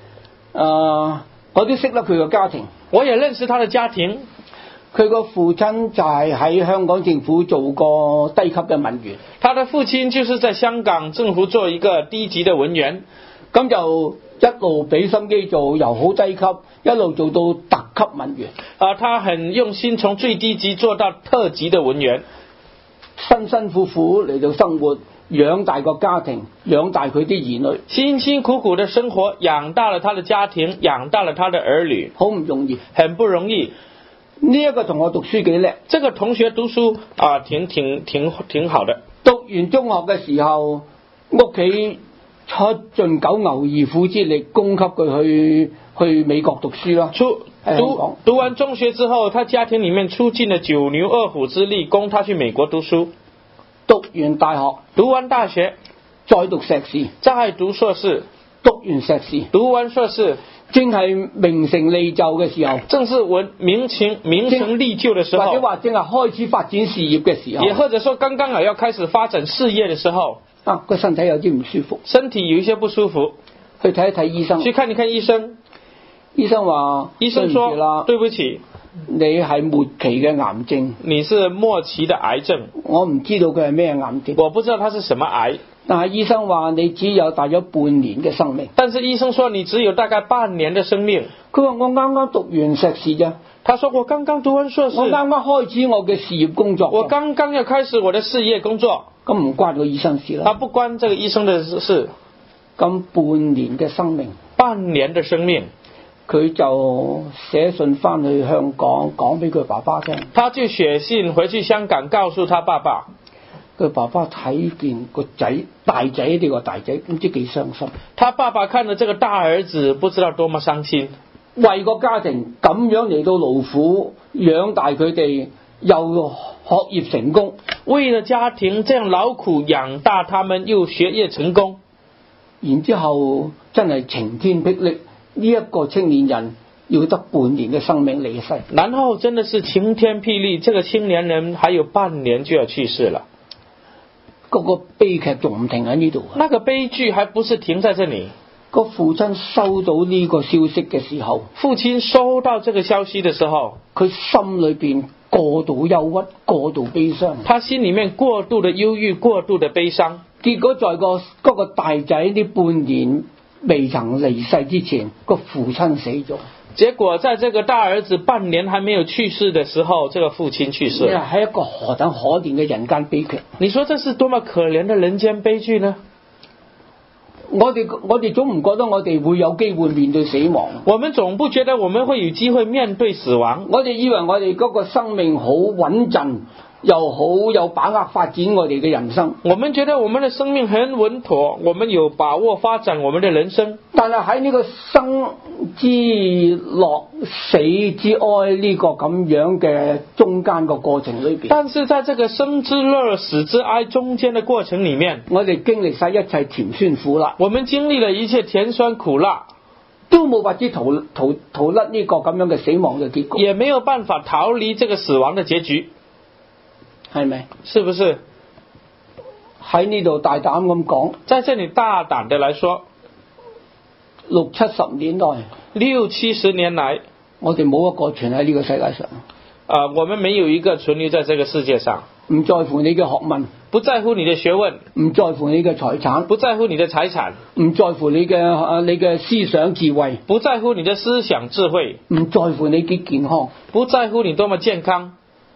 我都識得佢嘅家庭， 我也認識他的家庭。 佢個父親就係喺香港政府做過低級嘅文員， 他的父親就是在香港政府做一個低級的文員， 咁就一路俾心機做，由好低級一路做到特級文員。 他很用心，從最低級做到特級的文員， 辛辛苦苦嚟到生活，養大個家庭，養大佢啲兒女， 辛辛苦苦的生活，養大了他的家庭，養大了他的兒女， 好唔容易， 很不容易。 呢一個同學讀書幾叻， 這個同學讀書挺好的。 讀完中學嘅時候，屋企出盡九牛二虎之力供給佢去美國讀書啦。 讀完中學之後，他家庭裡面出盡了九牛二虎之力供他去美國讀書。 讀完大學， 讀完大學， 再讀碩士， 再讀碩士， 讀完碩士， 讀完碩士， 正係名成利就嘅時候， 正是名成利就的時候， 或者話正係開始發展事業嘅時候， 也或者說剛剛好要開始發展事業的時候， 個身體有啲唔舒服， 身體有一些不舒服， 去睇一睇醫生， 去看一看醫生。 醫生話： 醫生說，對不起， 你係末期嘅癌症， 你是末期的癌症。 我唔知道佢係咩癌症， 我不知道它是什麼癌。 但係醫生話你只有大約半年嘅生命。 但是醫生說你只有大概半年的生命。 佢話我啱啱讀完碩士啫。 他說我剛剛讀完碩士， 我啱啱開始我嘅事業工作。 我剛剛要開始我的事業工作。 咁唔關個醫生事啦。 他不關這個醫生的事。 咁半年嘅生命， 半年的生命， 佢就寫信翻去香港講俾佢爸爸聽。 他就寫信回去香港告訴他爸爸。 佢爸爸睇見個仔大仔呢個大仔唔知幾傷心。 他爸爸看了這個大兒子，不知道多麼傷心。 為個家庭咁樣嚟到勞苦養大佢哋，又學業成功。 為了家庭這樣勞苦養大他們，又學業成功。 然之後真係晴天霹靂，呢一個青年人要得半年嘅生命離世。 然後真的是晴天霹靂，這個青年人還有半年就要去世了。 嗰個悲劇仲唔停喺呢度？ 那個悲劇還不是停在這裡。 個父親收到呢個消息嘅時候， 父親收到這個消息的時候， 佢心裏邊過度憂鬱、過度悲傷。 他心裡面過度的憂鬱、過度的悲傷。 結果在嗰個大仔呢半年未曾離世之前，個父親死咗。 結果在這個大兒子半年還沒有去世的時候，這個父親去世了。 係一個何等可憐嘅人間悲劇。 你說這是多麼可憐的人間悲劇呢？ 我哋總唔覺得我哋會有機會面對死亡。 我們總不覺得我們會有機會面對死亡。 我哋以為我哋嗰個生命好穩陣，又好有把握發展我哋嘅人生。 我們覺得我們的生命很穩妥，我們有把握發展我們的人生。 但係喺呢個生之樂死之哀呢個咁樣嘅中間個過程裏邊， 但是在這個生之樂死之哀中間的過程裡面， 我哋經歷晒一切甜酸苦辣。 我們經歷了一切甜酸苦辣， 都冇法子逃甩呢個咁樣嘅死亡嘅結局， 也沒有辦法逃離這個死亡的結局， 係咪？ 是不是？ 喺呢度大膽咁講， 在這裡大膽的來說 ，60-70年代 ，60-70年來， 我哋冇一個存喺呢個世界上。 我們沒有一個存留在這個世界上。 唔在乎你嘅學問， 不在乎你的學問， 唔在乎你嘅財產， 不在乎你的財產， 唔在乎你嘅思想智慧， 不在乎你的思想智慧， 唔在乎你幾健康， 不在乎你多麼健康。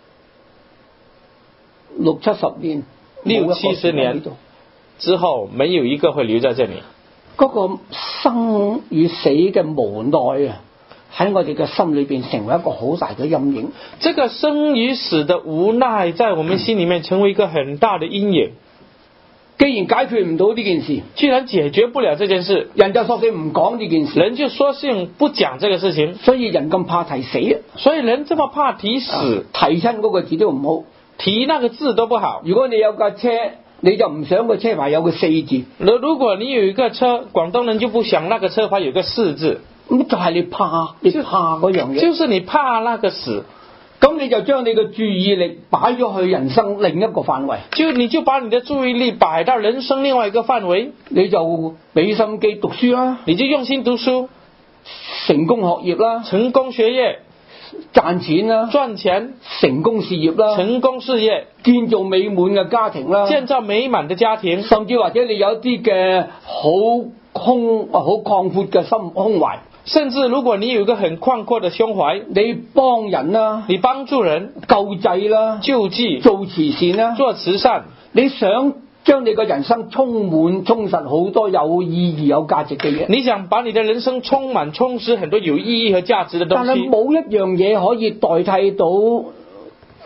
60-70年 ，60-70年之後，沒有一個會留在這裡。 嗰個生與死嘅無奈啊，喺我哋嘅心裏邊成為一個好大嘅陰影。 這個生與死的無奈，在我們心裡面成為一個很大的陰影。 既然解決唔到呢件事， 既然解決不了這件事， 人就索性唔講呢件事， 人就索性不講這個事情。 所以人咁怕提死啊！ 所以人這麼怕提死， 提親嗰個字都唔好， 提那個字都不好。 如果你有架車，你就唔想個車牌有個四字。 如果你有一個車，廣東人就不想那個車牌有個四字。 咁就係你怕嗰樣嘢， 就是你怕那個死。 咁你就將你嘅注意力擺咗去人生另一個範圍， 你就把你的注意力擺到人生另外一個範圍， 你就俾心機讀書啦， 你就用心讀書， 成功學業啦， 成功學業， 賺錢啦， 賺錢， 成功事業啦， 成功事業， 建造美滿嘅家庭啦， 建造美滿的家庭， 甚至或者你有啲嘅好擴闊嘅胸懷。 甚至如果你有一個很擴闊的胸懷， 你幫人啦， 你幫助人， 救濟啦， 救濟， 做慈善啦， 做慈善， 你想將你個人生充實好多有意義有價值嘅嘢， 你想把你的人生充實很多有意義和價值的東西， 但係冇一樣嘢可以代替到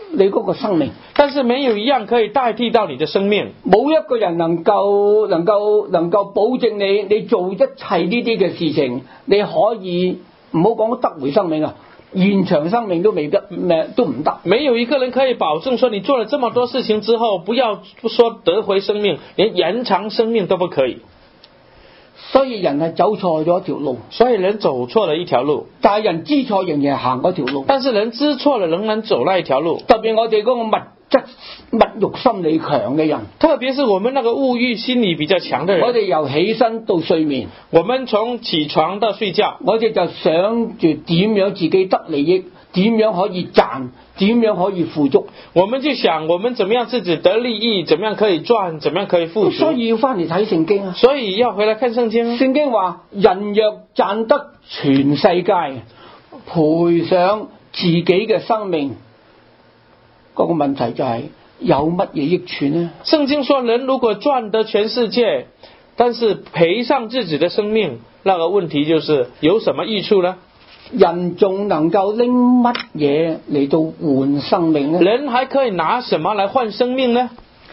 你嗰個生命。 但是沒有一樣可以代替到你的生命。 冇一個人能夠保證你做一切呢啲嘅事情，你可以唔好講得回生命啊，延長生命都未得，都唔得。 沒有一個人可以保證說你做了這麼多事情之後，不要說得回生命，連延長生命都不可以。 所以人係走錯咗一條路， 所以人走錯了一條路， 但係人知錯仍然係行嗰條路。 但是人知錯了仍然走那一條路。 特別我哋嗰個物慾心理強嘅人， 特別是我們那個物慾心理比較強的人， 我哋由起身到睡眠， 我們從起床到睡覺， 我哋就想住點樣自己得利益，點樣可以賺，點樣可以富足。 我們就想我們怎麼樣自己得利益，怎麼樣可以賺，怎麼樣可以富足。 所以要翻嚟睇聖經啊！ 所以要回來看聖經。 聖經話：人若賺得全世界，賠上自己嘅生命，嗰個問題就係有乜嘢益處呢？ 聖經說，人如果賺得全世界，但是賠上自己的生命，那個問題就是有什麼益處呢？ 人仲能夠拎乜嘢嚟到換生命呢？ 人還可以拿什麼來換生命呢？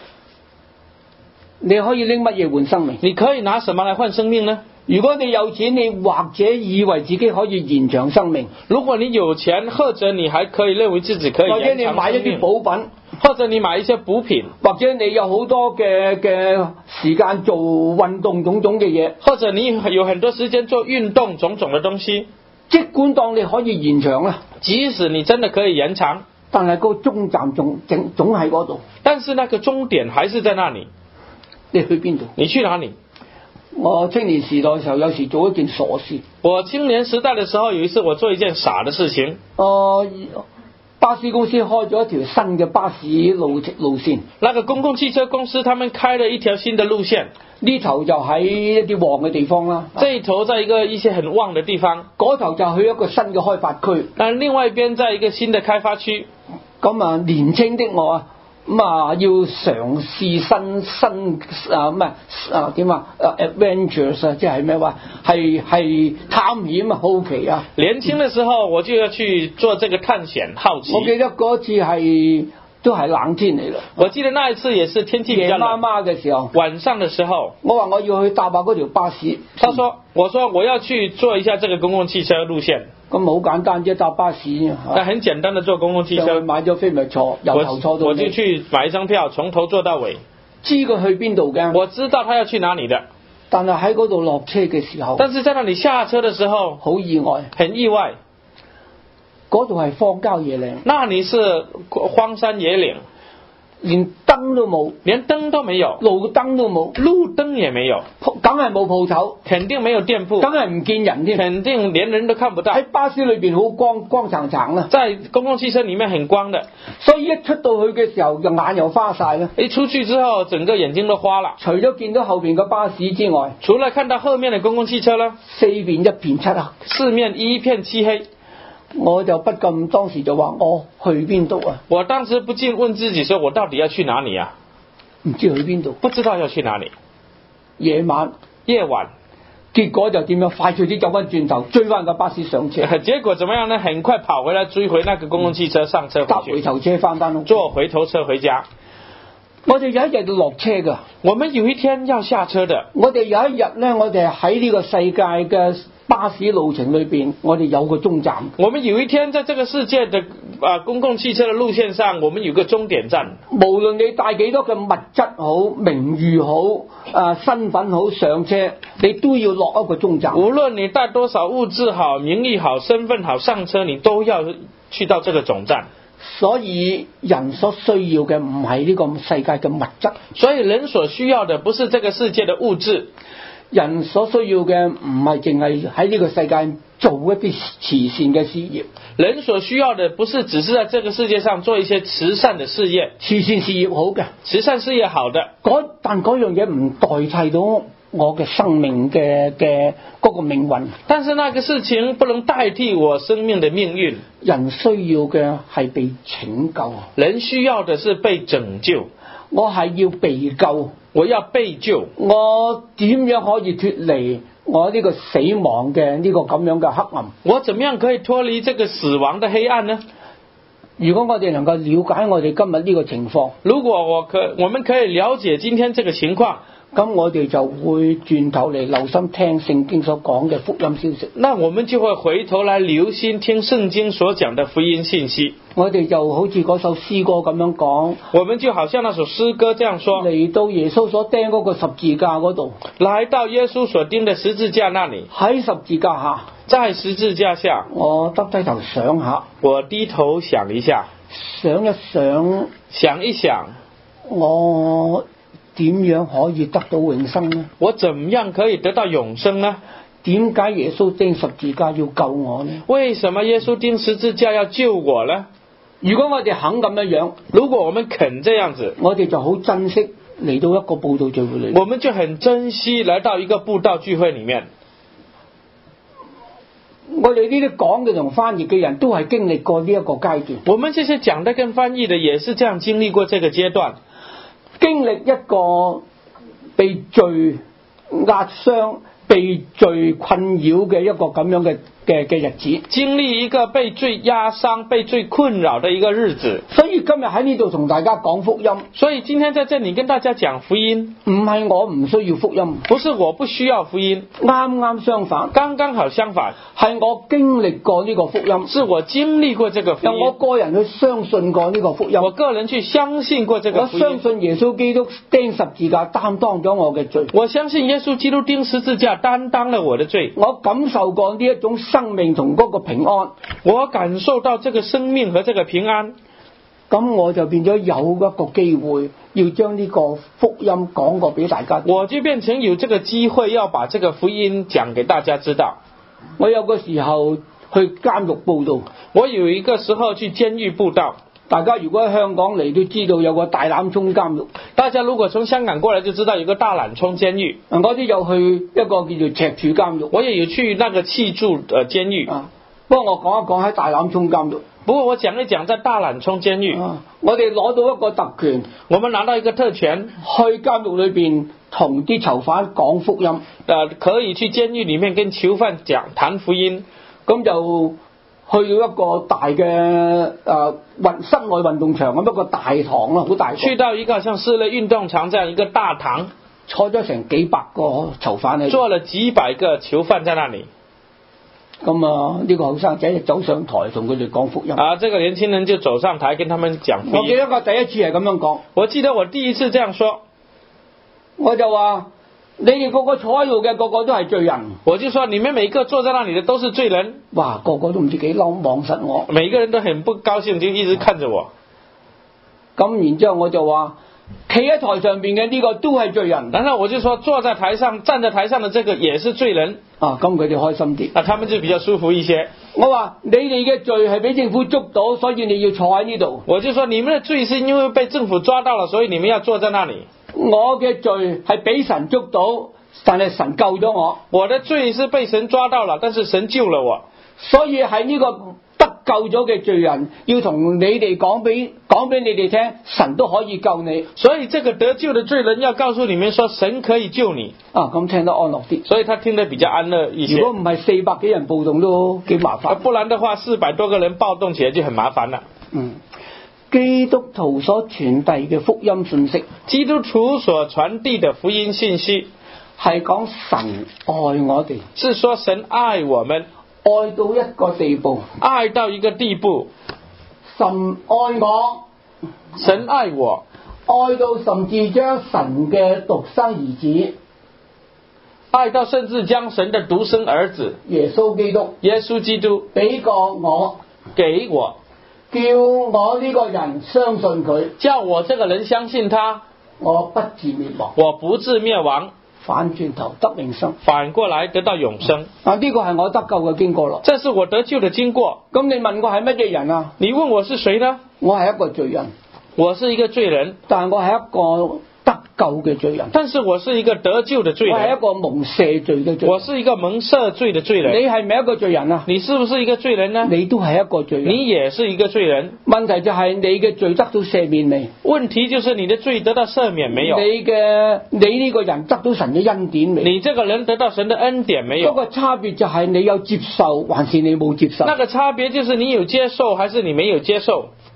你可以拎乜嘢換生命？ 你可以拿什麼來換生命呢？ 如果你有錢，你或者以為自己可以延長生命。 如果你有錢，或者你還可以認為自己可以延長生命。 或者你買一啲補品， 或者你買一些補品， 或者你有好多嘅時間做運動種種嘅嘢， 或者你有很多時間做運動種種的東西。 即管當你可以延長啦， 即使你真的可以延長， 但係個終站總喺嗰度。 但是那個終點還是在那裡。 你去邊度？ 你去哪裡？ 我青年時代嘅時候，有時做一件傻事。 我青年時代的時候，有一次我做一件傻的事情。 巴士公司開咗一條新嘅巴士路線。 那個公共汽車公司，他們開了一條新的路線。 呢頭就喺一啲旺嘅地方啦。 這一頭在一些很旺的地方。 嗰頭就去一個新嘅開發區。 但另外一邊在一個新的開發區。 咁啊，年輕的我啊。要嘗試新adventures 即係咩話？係探險啊，好奇啊！ 年輕的時候我就要去做這個探險，好奇。 我記得嗰次都係冷天嚟啦。 我記得那一次也是天氣比較冷， 夜媽媽嘅時候， 晚上的時候， 我話我要去搭下嗰條巴士。 我說我要去做一下這個公共汽車路線。 咁好簡單啫，搭巴士。 但很簡單的坐公共汽車， 買咗飛咪坐，由頭坐到尾。 我就去買一張票，從頭坐到尾。 知佢去邊度嘅？ 我知道他要去哪裡的。 但係喺嗰度落車嘅時候， 但是在那裡下車的時候， 好意外， 很意外。 嗰度係荒郊野嶺， 那裡是荒山野嶺。 連燈都冇， 連燈都沒有， 路燈都冇， 路燈也沒有， 梗係冇鋪頭， 肯定沒有店鋪， 梗係唔見人添， 肯定連人都看不到。 喺巴士裏邊好光橙橙啦， 在公共汽車裡面很光的， 所以一出到去嘅時候，眼又花晒啦。 一出去之後，整個眼睛都花了。 除咗見到後邊嘅巴士之外， 除了看到後面的公共汽車呢， 四面一片漆黑， 四面一片漆黑。 我就不禁當時就話我去邊度啊？ 我當時不禁問自己說，我到底要去哪裡啊？ 唔知去邊度， 不知道要去哪裡。 夜晚，結果就點樣？快脆啲走翻轉頭追翻個巴士上車。 結果怎麼樣呢？很快跑回來追回那個公共汽車上車， 搭回頭車翻屋， 坐回頭車回家。 我哋有一日要落車㗎， 我們有一天要下車的。 我哋有一日呢，我哋喺呢個世界嘅巴士路程裏邊，我哋有個終站。 我們有一天在這個世界的公共汽車的路線上，我們有個終點站。 無論你帶幾多嘅物質好、名譽好、身份好上車，你都要落一個終站。 無論你帶多少物質好、名譽好、身份好上車，你都要去到這個總站。 所以人所需要嘅唔係呢個世界嘅物質， 所以人所需要的不是這個世界的物質， 人所需要嘅唔係淨係喺呢個世界做一啲慈善嘅事業， 人所需要的不是只是在這個世界上做一些慈善的事業， 慈善事業好嘅， 慈善事業好的， 但嗰樣嘢唔代替到我嘅生命嘅嗰個命運， 但是那個事情不能代替我生命的命運。 人需要嘅係被拯救， 人需要的是被拯救。 我係要被救， 我要被救。 我點樣可以脫離我呢個死亡嘅呢個咁樣嘅黑暗？ 我怎麼樣可以脫離這個死亡的黑暗呢？ 如果我哋能夠了解我哋今日呢個情況， 如果我們可以了解今天這個情況， 咁我哋就會轉頭嚟留心聽聖經所講嘅福音消息。 那我們就會回頭來留心聽聖經所講的福音信息。 我哋就好似嗰首詩歌咁樣講， 我們就好像那首詩歌這樣說， 嚟到耶穌所釘嗰個十字架嗰度， 來到耶穌所釘的十字架那裡， 喺十字架下， 在十字架下， 我低頭想下， 我低頭想一下， 想一想， 想一想， 我點樣可以得到永生呢？ 我怎麼樣可以得到永生呢？ 點解耶穌釘十字架要救我呢？ 為什麼耶穌釘十字架要救我呢？ 如果我哋肯咁樣， 如果我們肯這樣子， 我哋就好珍惜嚟到一個佈道聚會裏面， 我們就很珍惜來到一個佈道聚會裡面。 我哋呢啲講嘅同翻譯嘅人都係經歷過呢一個階段。 我們這些講的跟翻譯的也是這樣經歷過這個階段， 經歷一個被罪壓傷、被罪困擾嘅一個咁樣嘅日子， 經歷一個被罪壓傷、被罪困擾的一個日子。 所以今日喺呢度同大家講福音， 所以今天在這裡跟大家講福音， 唔係我唔需要福音， 不是我不需要福音， 啱啱相反， 剛剛好相反， 係我經歷過呢個福音， 是我經歷過這個福音， 我個人去相信過呢個福音， 我個人去相信過這個福音， 我相信耶穌基督釘十字架擔當咗我嘅罪， 我相信耶穌基督釘十字架擔當了我的罪， 我感受過呢一種生命同嗰個平安， 我感受到這個生命和這個平安， 咁我就變咗有一個機會要將呢個福音講過俾大家， 我就變成有這個機會要把這個福音講給大家知道。 我有個時候去監獄佈道， 我有一個時候去監獄佈道。 大家如果喺香港嚟都知道有個大欖涌監獄， 大家如果從香港過來就知道有個大欖涌監獄。 我都有去一個叫做赤柱監獄， 我也有去那個赤柱監獄。 不過我講一講喺大欖涌監獄。 不過我講一講在大欖涌監獄。 我哋攞到一個特權， 我們拿到一個特權， 去監獄裏邊同啲囚犯講福音。 可以去監獄裡面跟囚犯談福音。 咁就去到一個大嘅室外運動場咁一個大堂啦，好大。 去到一個像室內運動場這樣一個大堂， 坐咗成幾百個囚犯喺度， 坐了幾百個囚犯在那裡。 咁呢個後生仔就走上台同佢哋講福音。 這個年輕人就走上台跟他們講福音。 我記得我第一次係咁樣講。 我記得我第一次這樣說， 我就話。你哋個個坐喺度嘅個個都係罪人， 我就說你們每個坐在那裡的都是罪人。 哇，個個都唔知幾嬲，望實我， 每個人都很不高興，就一直看着我。 咁然之後我就話，企喺台上邊嘅呢個都係罪人。 然後我就說，坐在台上、站在台上的這個也是罪人。 咁佢哋開心啲， 他們就比較舒服一些。 我話你哋嘅罪係俾政府捉到，所以你要坐喺呢度。 我就說你們的罪是因為被政府抓到了，所以你們要坐在那裡。 我嘅罪係俾神捉到，但係神救咗我。 我的罪是被神抓到了，但是神救了我。 所以係呢個得救咗嘅罪人，要同你哋講俾你哋聽，神都可以救你。 所以這個得救的罪人要告訴你們說，神可以救你。 咁聽得安樂啲。 所以他聽得比較安樂一些。 如果唔係400幾人暴動都幾麻煩。 不然的話400多個人暴動起來就很麻煩了。 基督徒所傳遞嘅福音信息， 基督徒所傳遞的福音信息係講神愛我哋， 是說神愛我們， 愛到一個地步， 愛到一個地步， 神愛我， 神愛我， 愛到甚至將神嘅獨生兒子， 愛到甚至將神的獨生兒子耶穌基督俾過我， 給我。 叫我呢個人相信佢， 叫我這個人相信他， 我不至滅亡， 我不至滅亡， 反轉頭得永生， 反過來得到永生。 呢個係我得救嘅經過咯。 這是我得救的經過。 咁你問我係乜嘢人啊？ 你問我是誰呢？ 我係一個罪人， 我是一個罪人， 但係我係一個得救嘅罪人。 但是我是一個得救的罪人。 我係一個蒙赦罪嘅罪人。 我是一個蒙赦罪的罪人。 你係咪一個罪人啊？ 你是不是一個罪人呢？ 你都係一個罪人。 你也是一個罪人。 問題就係你嘅罪得到赦免未？ 問題就是你的罪得到赦免沒有？ 你呢個人得到神嘅恩典未？ 你這個人得到神的恩典沒有？ 嗰個差別就係你有接受還是你冇接受？ 那個差別就是你有接受還是你沒有接受？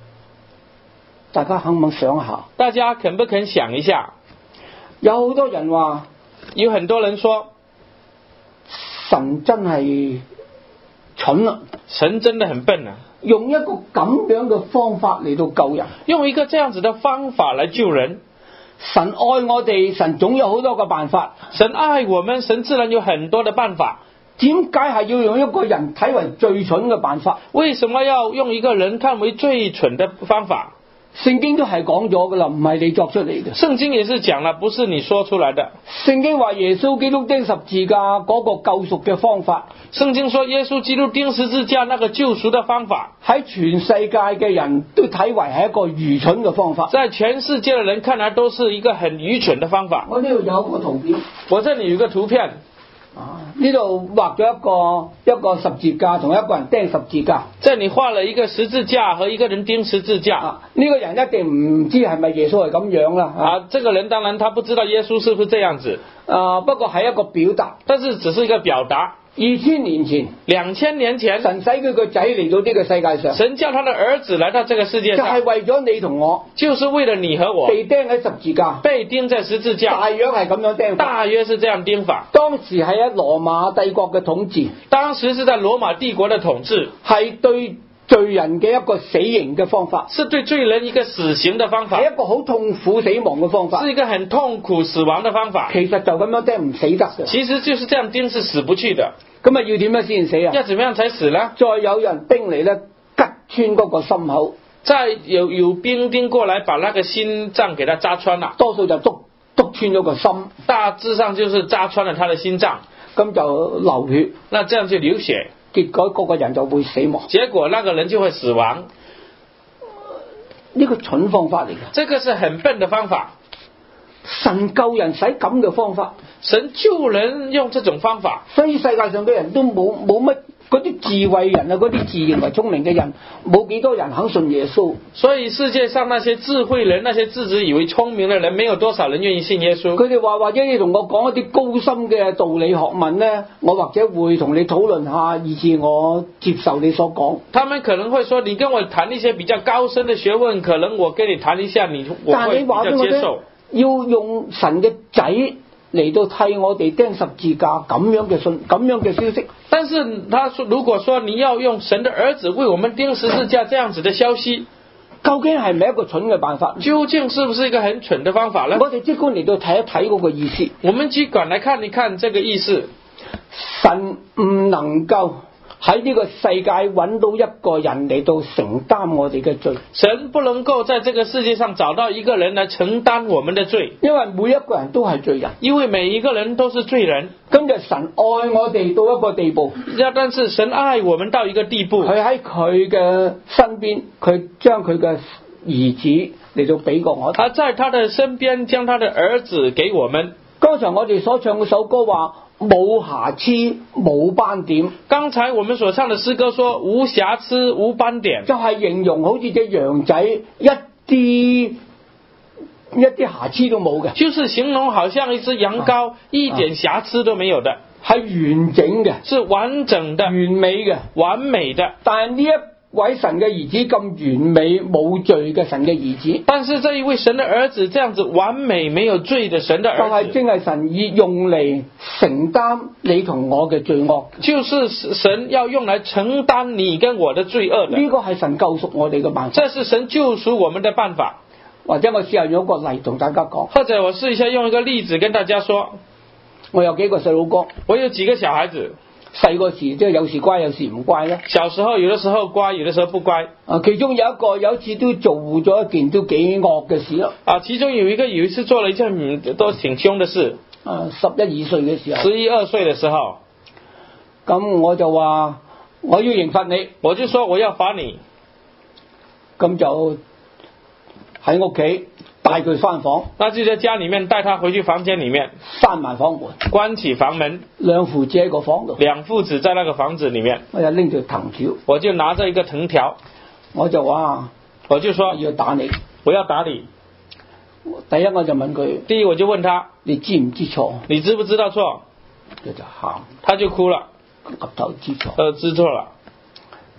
大家肯唔肯想下？ 大家肯不肯想一下？ 有好多人話有很多人說神真係蠢啦， 神真的很笨啊， 用一個咁樣嘅方法嚟到救人。 用一個這樣子的方法來救人。 神愛我哋，神總有好多個辦法。 神愛我們，神自然有很多的辦法。 點解係要用一個人睇為最蠢嘅辦法？ 為什麼要用一個人看為最蠢的方法？ 聖經都係講咗噶啦，唔係你作出嚟嘅。 聖經也是講了，不是你說出來的。 聖經話耶穌基督釘十字架嗰個救贖嘅方法， 聖經說耶穌基督釘十字架那個救贖的方法， 喺全世界嘅人都睇為係一個愚蠢嘅方法。 在全世界的人看來都是一個很愚蠢的方法。 我呢度有一個圖片， 我這裡有一個圖片。 呢度畫咗一個十字架同一個人釘十字架。 這裡畫了一個十字架和一個人釘十字架。 呢個人一定唔知係咪耶穌係咁樣啦。 這個人當然他不知道耶穌是不是這樣子。 不過係一個表達， 但是只是一個表達。 2000年前 ，2000年前， 神使佢個仔嚟到呢個世界上， 神叫他的兒子來到這個世界上， 就係為咗你同我， 就是為了你和我， 被釘喺十字架， 被釘在十字架， 大約係咁樣釘法， 大約是這樣釘法。 當時係喺羅馬帝國嘅統治， 當時是在羅馬帝國的統治， 係對罪人嘅一個死刑嘅方法， 是對罪人一個死刑的方法， 係一個好痛苦死亡嘅方法， 是一個很痛苦死亡的方法。 其實就咁樣釘唔死得嘅， 其實就是這樣釘是死不去的。 咁啊要點樣先死啊？ 要怎麼樣才死呢？ 再有人釘嚟咧，吉穿嗰個心口， 再有兵釘過來，把那個心臟給他扎穿了， 多數就篤穿咗個心， 大致上就是扎穿了他的心臟， 咁就流血， 那這樣就流血， 結果嗰個人就會死亡， 結果那個人就會死亡。 呢個蠢方法嚟嘅， 這個是很笨的方法。 神救人使咁嘅方法， 神救人用這種方法， 所以世界上嘅人都冇乜嗰啲智慧人啊，嗰啲自認為聰明嘅人，冇幾多人肯信耶穌。 所以世界上那些智慧人，那些自己以為聰明的人，沒有多少人願意信耶穌。 佢哋話或者你同我講一啲高深嘅道理學問呢，我或者會同你討論下，以致我接受你所講。 他們可能會說，你跟我談一些比較高深的學問，可能我跟你談一下，我會比較接受。 要用神嘅仔嚟到替我哋釘十字架咁樣嘅消息。但是他說，如果說你要用神的兒子為我們釘十字架這樣子的消息， 究竟係咪一個蠢嘅辦法？ 究竟是不是一個很蠢的方法呢？ 我哋即管嚟到睇一睇嗰個意思。 我們即管來看一看這個意思。 神唔能夠喺呢個世界揾到一個人嚟到承擔我哋嘅罪， 神不能夠在這個世界上找到一個人來承擔我們的罪， 因為每一個人都係罪人， 因為每一個人都是罪人。 咁就神愛我哋到一個地步， 但是神愛我們到一個地步， 佢喺佢嘅身邊，佢將佢嘅兒子嚟到俾過我， 他在他的身邊將他的兒子給我們。 剛才我哋所唱嗰首歌話冇瑕疵冇斑點， 剛才我們所唱的詩歌說無瑕疵無斑點， 就係形容好似隻羊仔一啲瑕疵都冇嘅， 就是形容好像一隻羊羔，一點瑕疵都沒有的， 係完整嘅， 是完整的、 完美嘅、 完美的。 但係呢一位神嘅兒子咁完美冇罪嘅神嘅兒子， 但是這一位神的兒子這樣子完美沒有罪的神的兒子， 就係正係神以用嚟承擔你同我嘅罪惡， 就是神要用來承擔你跟我的罪惡的。 呢個係神救贖我哋嘅辦法， 這是神救贖我們的辦法。 或者我試下用一個例同大家講， 或者我試一下用一個例子跟大家說。 我有幾個細佬哥， 我有幾個小孩子， 細個時即係有時乖有時唔乖啦。 小時候有的時候乖，有的時候不乖。 其中有一次都做咗一件都幾惡嘅事咯。 其中有一次做了一件都挺兇的事。 11、12歲嘅時候。 11、12歲的時候。 咁我就話我要刑罰你， 我就說我要罰你。 咁就喺屋企帶佢翻房， 那就在家裏面帶他回去房間裏面， 閂埋房門， 關起房門， 兩父子喺個房度， 兩父子在那個房子裏面， 我就拎住藤條， 我就拿着一個藤條， 我就話， 我就說要打你， 我要打你。 第一我就問佢， 第一我就問他， 你知唔知錯？ 你知不知道錯？ 佢就喊， 他就哭了， 岌頭知錯， 知錯了。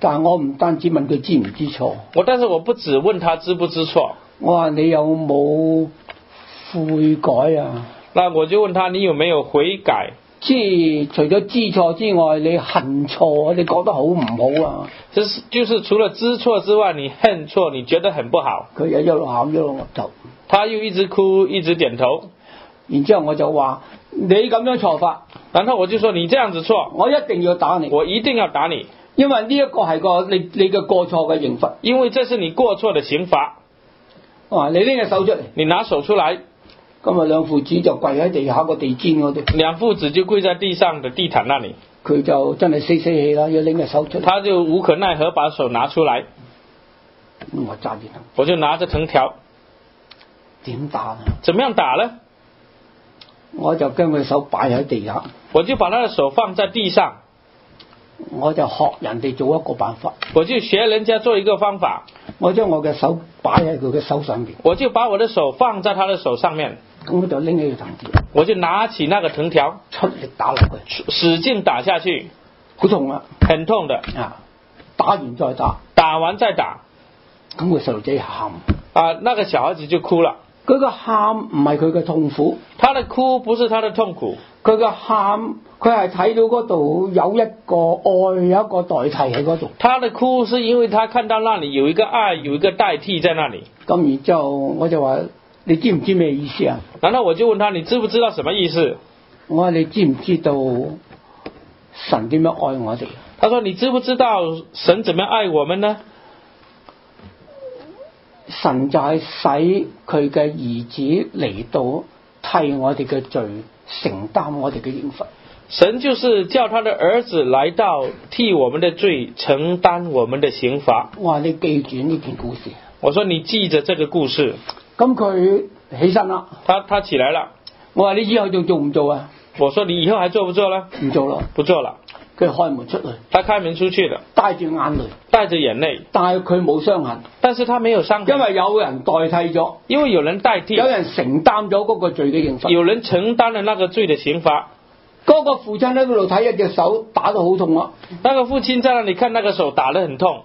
但係我唔單止問佢知唔知錯， 但是我不只問他知不知錯， 我話你有冇悔改啊？ 那我就問他你有沒有悔改？ 即係除咗知錯之外，你恨錯，你覺得好唔好啊？ 就是除了知錯之外，你恨錯，你覺得很不好。 佢一路喊一路岌頭， 他又一直哭，一直點頭。 然之後我就話你咁樣錯法， 然後我就說你這樣子錯， 我一定要打你， 我一定要打你， 因為呢一個係你嘅過錯嘅刑罰， 因為這是你過錯的刑罰。 你拎隻手出嚟， 你拿手出來。 咁啊兩父子就跪喺地下個地氈嗰度， 兩父子就跪在地上的地毯那裡。 佢就真係死氣啦，要拎隻手出嚟， 他就無可奈何把手拿出來。 我揸住佢， 我就拿着藤條， 點打啊？ 怎麼樣打呢？ 我就將佢手擺喺地下， 我就把他的手放在地上， 我就學人哋做一個辦法， 我就學人家做一個方法， 我將我嘅手擺喺佢嘅手上邊， 我就把我的手放在他的手上面， 咁我就拎起個藤條， 我就拿起那個藤條， 出力打落去， 使勁打下去， 好痛啊！ 很痛的啊！打完再打， 打完再打， 咁個細路仔喊啊，那個小孩子就哭了。 佢個喊唔係佢嘅痛苦， 他的哭不是他的痛苦， 佢個喊佢係睇到嗰度有一個愛，有一個代替喺嗰度。 他的哭是因為他看到那裡有一個愛，有一個代替在那裡。 咁然之後我就話你知唔知咩意思啊？ 然後我就問他你知不知道什麼意思？ 我話你知唔知道神點樣愛我哋？ 他說你知不知道神怎麼樣愛我們呢？ 神就係使佢嘅兒子嚟到替我哋嘅罪，承擔我哋嘅刑罰。 神就是叫他的兒子來到替我們的罪，承擔我們的刑罰。 我話你記住呢件故事。 我說你記着這個故事。 咁佢起身啦， 他起來了。 我話你以後仲做唔做啊？ 我說你以後還做不做呢？ 唔做啦， 不做了。 佢開門出去， 他開門出去了， 帶住眼淚， 帶着眼淚， 但係佢冇傷痕， 但是他沒有傷痕， 因為有人代替咗， 因為有人代替， 有人承擔咗嗰個罪嘅刑罰， 有人承擔了那個罪的刑罰。 嗰個父親喺嗰度睇一隻手打得好痛啊！ 那個父親在那裡看那個手打得很痛。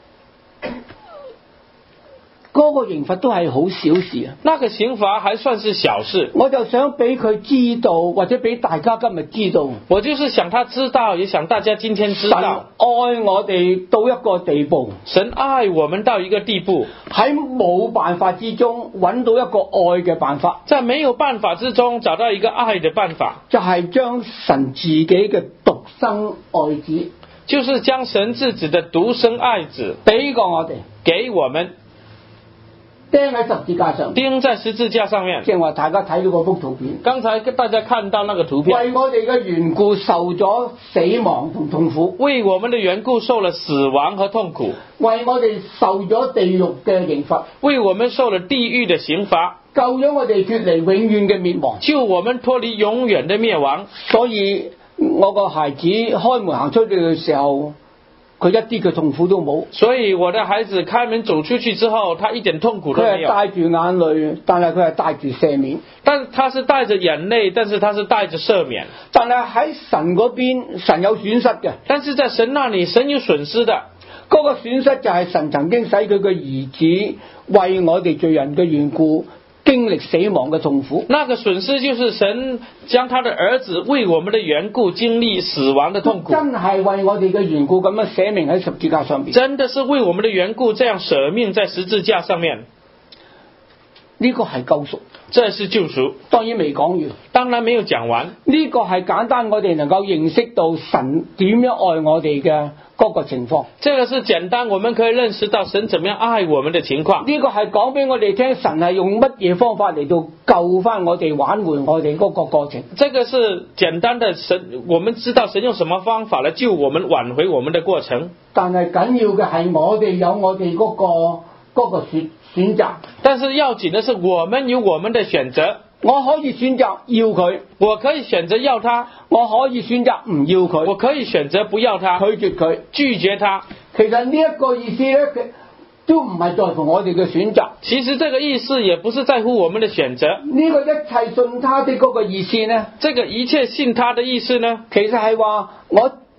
嗰個刑罰都係好小事啊！ 那個刑罰還算是小事。 我就想俾佢知道，或者俾大家今日知道。 我就是想他知道，也想大家今天知道。 神愛我哋到一個地步， 神愛我們到一個地步， 喺冇辦法之中揾到一個愛嘅辦法， 在沒有辦法之中找到一個愛的辦法， 就係將神自己嘅獨生愛子， 就是將神自己的獨生愛子俾過我哋， 給我們。 釘喺十字架上， 釘在十字架上面。 正話大家睇到嗰幅圖片， 剛才大家看到那個圖片， 為我哋嘅緣故受咗死亡同痛苦， 為我們的緣故受了死亡和痛苦， 為我哋受咗地獄嘅刑罰， 為我們受了地獄的刑罰， 救咗我哋脫離永遠嘅滅亡， 救我們脫離永遠的滅亡。 所以我個孩子開門行出去嘅時候，佢一啲嘅痛苦都冇。 所以我的孩子開門走出去之後，他一點痛苦都沒有。 佢係帶住眼淚，但係佢係帶住赦免。 但他是帶着眼淚，但是他是帶着赦免。 但係喺神嗰邊，神有損失嘅。 但是在神那裡，神有損失的。 嗰個損失就係神曾經使佢嘅兒子為我哋罪人嘅緣故經歷死亡嘅痛苦。 那個損失就是神將他的兒子為我們的緣故經歷死亡的痛苦。 真係為我哋嘅緣故咁樣捨命喺十字架上邊。 真的是為我們的緣故這樣捨命在十字架上面。 呢個係救贖， 這是救贖。 當然未講完， 當然沒有講完。 呢個係簡單我哋能夠認識到神點樣愛我哋嘅嗰個情況。 這個是簡單我們可以認識到神怎麼樣愛我們的情況。 呢個係講俾我哋聽，神係用乜嘢方法嚟到救翻我哋，挽回我哋嗰個過程。 這個是簡單的神，我們知道神用什麼方法來救我們，挽回我們的過程。 但係緊要嘅係我哋有我哋嗰個選擇。 但是要緊的是我們有我們的選擇。 我可以選擇要佢， 我可以選擇要他； 我可以選擇唔要佢， 我可以選擇不要他， 拒絕佢， 拒絕他。 其實呢一個意思咧，都唔係在乎我哋嘅選擇。 其實這個意思也不是在乎我們的選擇。 呢個一切信他的嗰個意思呢？ 這個一切信他的意思呢？ 其實係話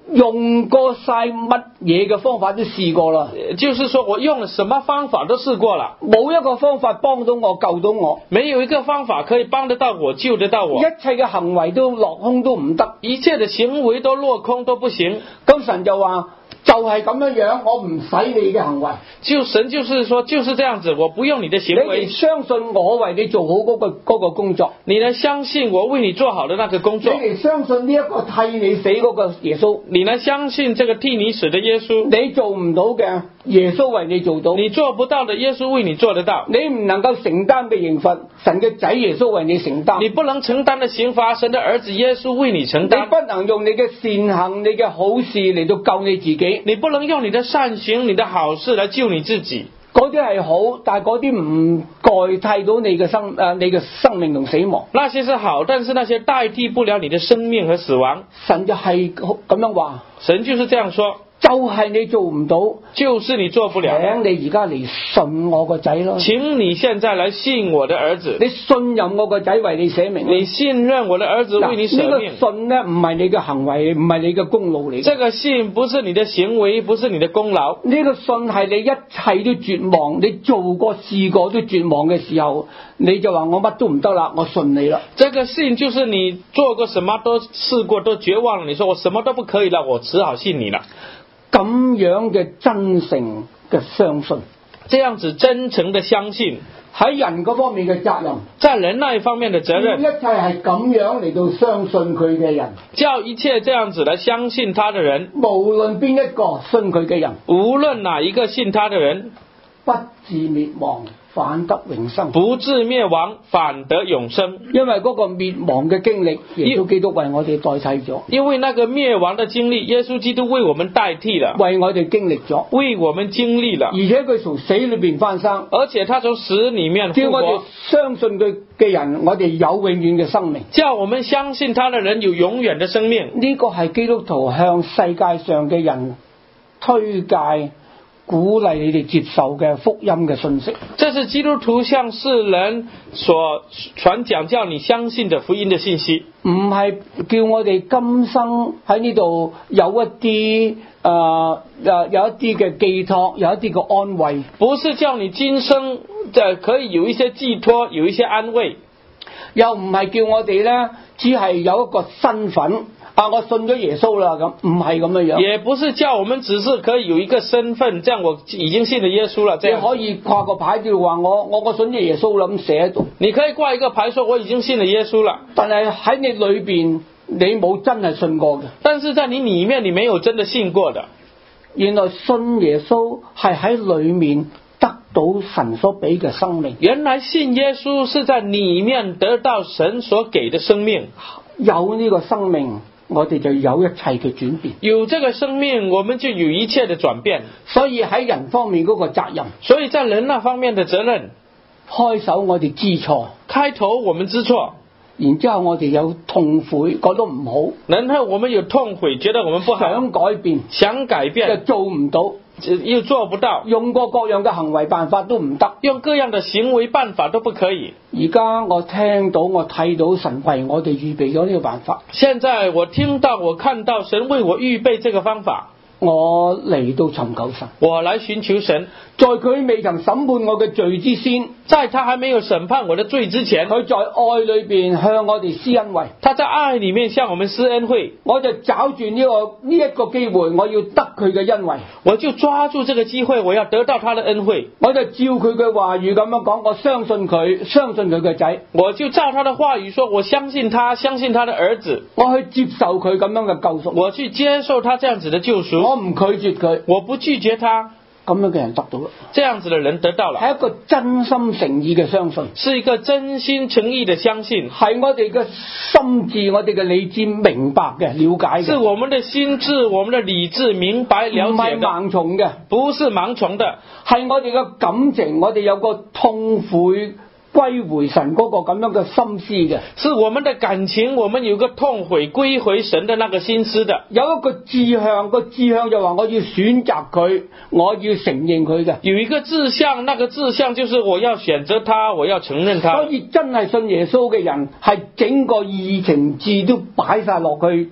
用過晒乜嘢嘅方法都試過啦， 就是說我用了什麼方法都試過了， 冇一個方法幫到我救到我， 沒有一個方法可以幫得到我救得到我， 一切嘅行為都落空都唔得， 一切的行為都落空都不行。 咁神就話就係咁樣樣，我唔使你嘅行為， 神就是說就是這樣子，我不用你的行你哋為， 相信我為你做好嗰個工作， 你能相信我為你做好的那個工你作， 哋相信呢一個替你死嗰個耶穌， 你能相信這個替你死的耶穌， 你做唔到嘅耶穌為你做到， 你做不到的耶穌為你做得到， 你唔能夠承擔嘅刑罰，神嘅仔耶穌為你承擔， 你不能承擔的刑罰，神的兒子耶穌為你承你擔， 不能用你嘅善行、你嘅好事嚟到救你自己， 你不能用你的善行、你的好事來救你自己。 嗰啲係好，但係嗰啲唔代替到你嘅生命同死亡。 那些是好，但是那些代替不了你的生命和死亡。 神就係咁樣話， 神就是這樣說， 就係你做唔到， 就是你做不了。 請你而家嚟信我個仔咯， 請你現在來信我的兒子， 你信任我個仔為你捨命， 你信任我的兒子為你捨命。 呢個信呢，唔係你嘅行為，唔係你嘅功勞嚟。 這個信不是你的行為，不是你的功勞。 呢個信係你一切都絕望，你做過試過都絕望嘅時候，你就話我乜都唔得啦，我信你啦。 這個信就是你做過什麼都試過都絕望了，你說我什麼都不可以了，我只好信你了。 咁樣嘅真誠嘅相信， 這樣子真誠的相信， 喺人嗰方面嘅責任， 在人那一方面的責任， 一切係咁樣嚟到相信佢嘅人， 叫一切這樣子來相信他的人， 無論邊一個信佢嘅人， 無論哪一個信他的人， 不至滅亡，反得永生。 不至滅亡，反得永生。 因為嗰個滅亡嘅經歷，耶穌基督為我哋代替咗。 因為那個滅亡的經歷，耶穌基督為我們代替了， 為我哋經歷咗， 為我們經歷了。 而且佢從死裏邊翻生， 而且他從死裏面復叫我哋活， 相信佢嘅人，我哋有永遠嘅生命。 叫我們相信他的人有永遠的生命。 呢個係基督徒向世界上嘅人推介、鼓勵你哋接受嘅福音嘅信息。 這是基督徒向世人所傳講，叫你相信的福音的信息， 唔係叫我哋今生喺呢度有一啲有一啲嘅寄託，有一啲嘅安慰。 不是叫你今生可以有一些寄託，有一些安慰， 又唔係叫我哋呢，只係有一個身份。我信咗耶穌啦，咁唔係咁樣樣。 也不是叫我們只是可以有一個身份，這樣我已經信了耶穌了。這樣你可以掛個牌叫話我信咗耶穌啦，咁寫喺度。 你可以掛一個牌說我已經信了耶穌了， 但係喺你裏邊你冇真係信過嘅。 但是在你裏面你沒有真的信過的。 原來信耶穌係喺裏面得到神所俾嘅生命。 原來信耶穌是在裏面得到神所給的生命。 有呢個生命，我哋就有一切嘅轉變。 有這個生命，我們就有一切的轉變。 所以喺人方面嗰個責任， 所以在人那方面的責任， 開手我哋知錯， 開頭我們知錯， 然之後我哋有痛悔，覺得唔好， 然後我們有痛悔，覺得我們不好， 想改變， 想改變， 又做唔到， 又做不到， 用過各樣嘅行為辦法都唔得， 用各樣的行為辦法都不可以。 而家我聽到我睇到神為我哋預備咗呢個辦法。 現在我聽到我看到神為我預備這個方法， 我嚟到尋求神， 我來尋求神。 在佢未曾審判我嘅罪之先， 在他還沒有審判我的罪之前， 佢在愛裏邊向我哋施恩惠。 他在愛裏面向我們施恩惠， 我就找住呢一個機會，我要得佢嘅恩惠。 我就抓住這個機會，我要得到他的恩惠。 我就照佢嘅話語咁樣講，我相信佢，相信佢嘅仔。 我就照他的話語說，我相信他，相信他的兒子。 我去接受佢咁樣嘅救贖， 我去接受他這樣子的救贖。 我唔拒絕佢， 我不拒絕他。 咁樣嘅人得到啦， 這樣子的人得到了， 係一個真心誠意嘅相信， 是一個真心誠意的相信， 係我哋嘅心智、我哋嘅理智明白嘅、了解嘅， 是我們的心智、我們的理智明白了解的， 唔係盲從嘅， 不是盲從的， 係我哋嘅感情，我哋有個痛悔歸回神嗰個咁樣嘅心思嘅， 是我們的感情，我們有個痛悔歸回神的那個心思的， 有一個志向，個志向就話我要選擇佢，我要承認佢嘅， 有一個志向，那個志向就是我要選擇他，我要承認他。 所以真係信耶穌嘅人係整個意情志都擺晒落去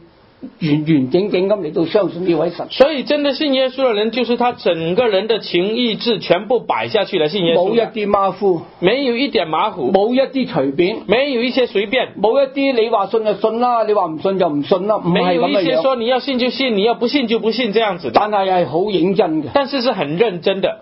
完整咁嚟到相信呢位神。 所以真的信耶穌的人，就是他整個人的情意志全部擺下去了信耶穌， 冇一啲馬虎， 沒有一點馬虎， 冇一啲隨便， 沒有一些隨便， 冇一啲你話信就信啦，你話唔信就唔信啦，唔沒有係咁嘅樣。 一些說你要信就信，你要不信就不信這樣子的， 但係係好認真嘅。 但是是很認真的。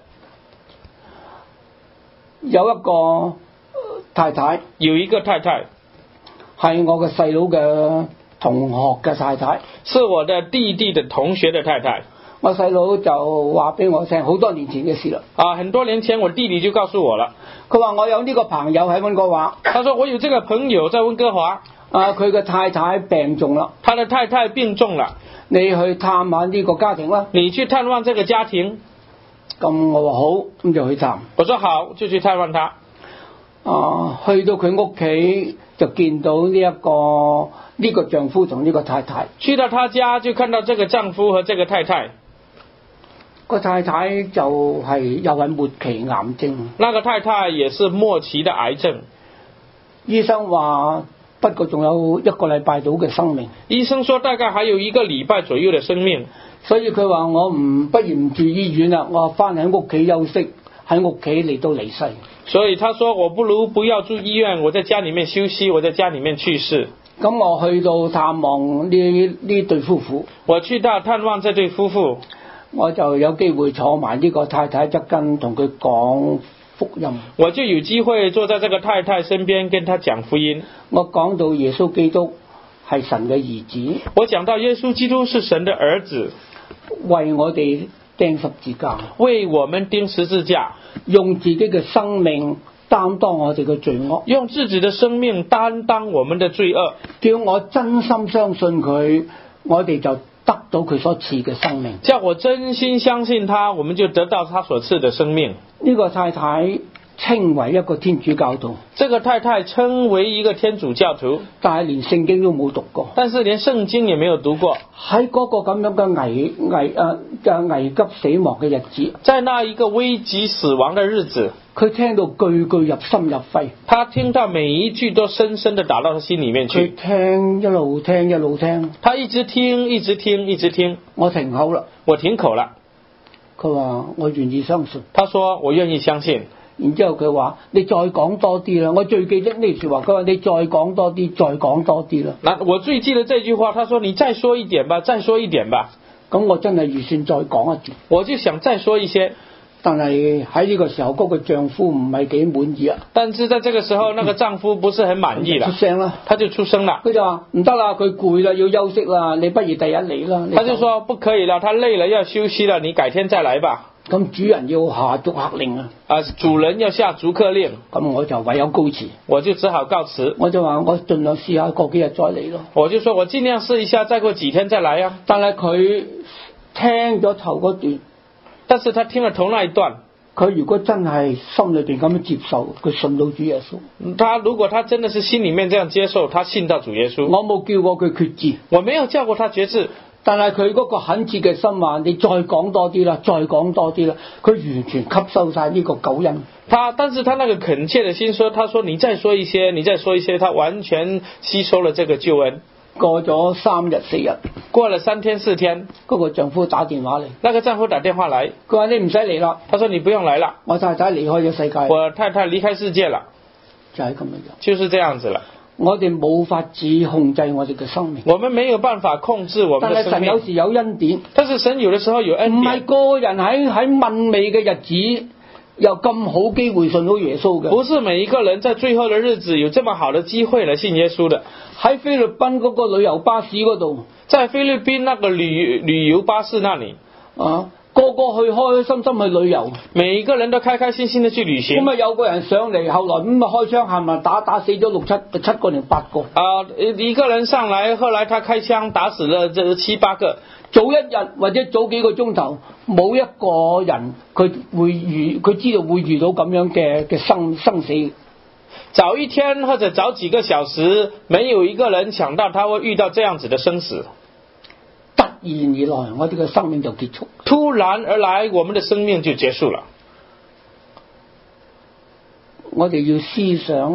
有一個太太， 有一個太太係我嘅細佬嘅同學嘅太太， 是我的弟弟的同學的太太。 我細佬就話俾我聽好多年前嘅事啦。 很多年前我弟弟就告訴我了， 佢話我有呢個朋友喺溫哥華， 他說我有這個朋友在溫哥華， 佢嘅太太病重啦， 他的太太病重了， 你去探下呢個家庭啦。 你去探望這個家庭。 咁我話好，咁就去探。 我說好，就去探望他。 去到佢屋企就見到呢個丈夫同呢個太太。 去到他家就看到這個丈夫和這個太太。 個太太就係又係末期癌症。 那個太太也是末期的癌症。 醫生話不過仲有1個禮拜到嘅生命。 醫生說大概還有1個禮拜左右的生命。 所以佢話我不如唔住醫院啦，我翻喺屋企休息，喺屋企嚟到離世。 所以他說我不如不要住醫院，我在家裏面休息，我在家裏面去世。 咁我去到探望呢對夫婦。 我去到探望這對夫婦， 我就有機會坐埋呢個太太側跟同佢講福音。 我就有機會坐在這個太太身邊跟他講福音。 我講到耶穌基督係神嘅兒子。 我講到耶穌基督是神的兒子， 為我哋釘十字架， 為我們釘十字架， 用自己嘅生命擔當我哋嘅罪惡， 用自己的生命擔當我們的罪惡， 叫我真心相信佢，我哋就得到佢所賜嘅生命。 叫我真心相信他，我們就得到他所賜的生命。 呢個太太稱為一個天主教徒， 這個太太稱為一個天主教徒， 但係連聖經都冇讀過， 但是連聖經也沒有讀過。 喺嗰個咁樣嘅危急死亡嘅日子， 在那一個危急死亡的日子， 佢聽到句句入心入肺， 他聽到每一句都深深地打到他心裏面去。 佢聽一路聽一路聽， 他一直聽一直聽一直聽。 我停口啦， 我停口了。 佢話我願意相信， 他說我願意相信。 然之後佢話你再講多啲啦，我最記得呢句話，佢話你再講多啲，再講多啲啦。 那我最記得這句話，他說你再說一點吧，再說一點吧。 咁我真係預算再講一啲， 我就想再說一些。 但係喺呢個時候，嗰個丈夫唔係幾滿意啊。 但是在這個時候，那個丈夫不是很滿意了， 出聲啦， 他就出聲了。 佢就話唔得啦，佢攰啦，要休息啦，你不如第日嚟啦。 他就說不可以了，他累了要休息了，你改天再來吧。 咁主人要下逐客令啊！ 主人要下逐客令， 咁我就唯有告辭， 我就只好告辭。 我就話我盡量試下過幾日再嚟咯。 我就說我盡量試一下，再過幾天再來啊。 但係佢聽咗頭嗰段， 但是他聽了頭那一段， 佢如果真係心裏邊咁樣接受，佢信到主耶穌。 他如果他真的是心裏面這樣接受，他信到主耶穌。我冇叫過佢決志， 我沒有叫過他決志。 但係佢嗰個懇切嘅心話，你再講多啲啦，再講多啲啦，佢完全吸收晒呢個救恩。 但是他那個懇切的心說，他說你再說一些，你再說一些，他完全吸收了這個救恩。 過咗3日4日， 過了3天4天， 嗰個丈夫打電話嚟， 那個丈夫打電話來， 佢話你唔使嚟啦， 他說你不用來了， 我太太離開咗世界， 我太太離開世界了， 就係咁樣， 就是這樣子了。 我哋冇法子控制我哋嘅生命， 我們沒有辦法控制我們的生命。 但係神有時有恩典， 但是神有的時候有恩典。 唔係個人喺問尾嘅日子有咁好機會信到耶穌嘅。 不是每一個人在最後的日子有這麼好的機會來信耶穌的。 喺菲律賓嗰個旅遊巴士嗰度， 在菲律賓那個旅遊巴士那裡， 個個去開開心心去旅遊， 每一個人都開開心心的去旅行。 咁啊有個人上嚟，後來咁啊開槍係咪打死咗7個定8個？ 一個人上來，後來他開槍打死了這7、8個。 早一日或者早幾個鐘頭，冇一個人佢知道會遇到咁樣嘅生死。 早一天或者早幾個小時，沒有一個人想到他會遇到這樣子的生死。 突然而來，我哋嘅生命就結束。 突然而來，我們的生命就結束了。 我哋要思想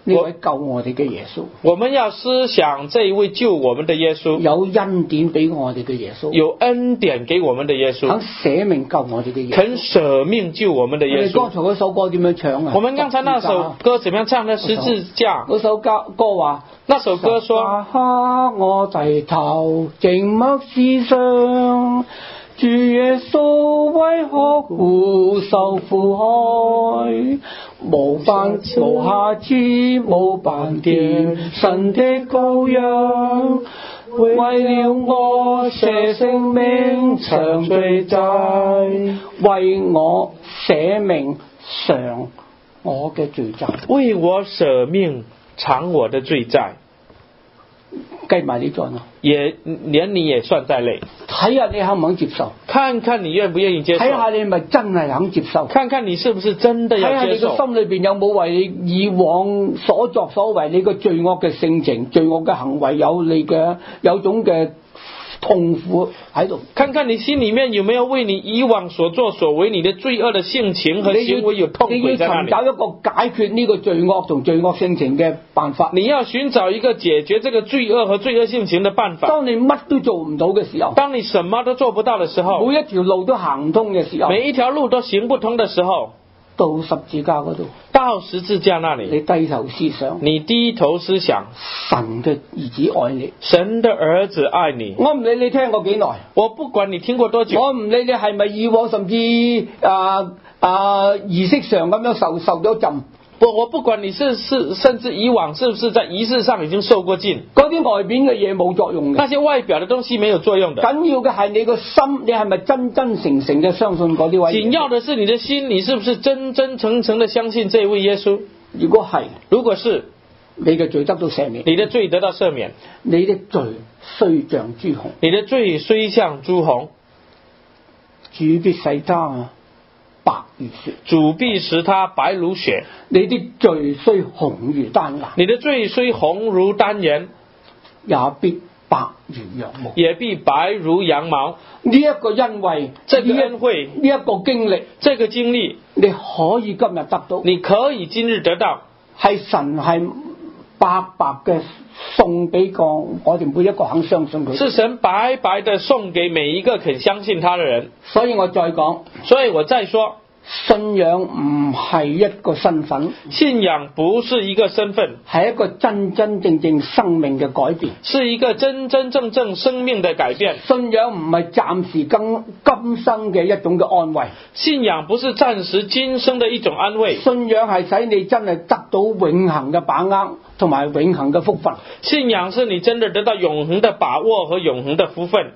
呢位救我哋嘅耶穌， 我們要思想這一位救我們的耶穌， 有恩典俾我哋嘅耶穌， 有恩典給我們的耶穌， 肯捨命救我哋嘅耶穌， 肯捨命救我們的耶穌。 我哋剛才嗰首歌點樣唱啊？ 我們剛才那首歌怎麼樣唱呢？十字架。 嗰首歌話， 那首歌說： 我低頭靜默思想，主耶穌為何苦受苦害？無瑕疵無斑點，神的羔羊，為了我捨性命償罪債，為我捨命償我嘅罪債， 為我捨命償我的罪債。 計埋呢段咯， 連你也算在內。 睇下你肯唔肯接受， 看看你願不願意接受， 睇下你係咪真係肯接受， 看看你是不是真的要接受， 睇下你個心裏邊有冇為你以往所作所為你個罪惡嘅性情、罪惡嘅行為有種嘅痛苦喺度， 看看你心裏面有沒有為你以往所作所為你的罪惡的性情和行為有痛苦在那裡。 你要尋找一個解決呢個罪惡同罪惡性情嘅辦法。 你要尋找一個解決這個罪惡和罪惡性情的辦法。 當你乜都做唔到嘅時候， 當你什麼都做不到的時候， 每一條路都行唔通嘅時候， 每一條路都行不通的時候， 到十字架嗰度， 到十字架那裡， 你低頭思想， 你低頭思想， 神嘅兒子愛你， 神的兒子愛你。 我唔理你聽過幾耐， 我不管你聽過多久， 我唔理你係咪以往甚至儀式上咁樣受咗浸。 我不管你甚至以往是不是在儀式上已經受過浸， 嗰啲外邊嘅嘢冇作用嘅， 那些外表的東西沒有作用的。 緊要嘅係你個心，你係咪真真誠誠嘅相信嗰啲位？ 緊要的是你的心，你是不是真真誠誠的相信這位耶穌？ 如果係， 如果是， 你嘅罪得到赦免， 你的罪得到赦免， 你的罪雖像朱紅， 你的罪雖像朱紅， 主必使他白如雪， 主必使他白如雪。 你的罪雖紅如丹顏， 你的罪雖紅如丹顏， 也必白如羊毛， 也必白如羊毛。 呢一個恩惠， 這個恩惠， 呢一個經歷， 這個經歷， 你可以今日得到， 你可以今日得到， 係神係白白嘅送俾我哋每一個肯相信佢， 是神白白的送給每一個肯相信他的人。 所以我再講， 所以我再說， 信仰唔係一個身份， 信仰不是一個身份， 係一個真真正正生命嘅改變， 是一個真真正正生命的改變。 信仰唔係暫時今生嘅一種嘅安慰， 信仰不是暫時今生的一種安慰， 信仰係使你真係得到永恆嘅把握同埋永恆嘅福分。 信仰是你真的得到永恆的把握和永恆的福分。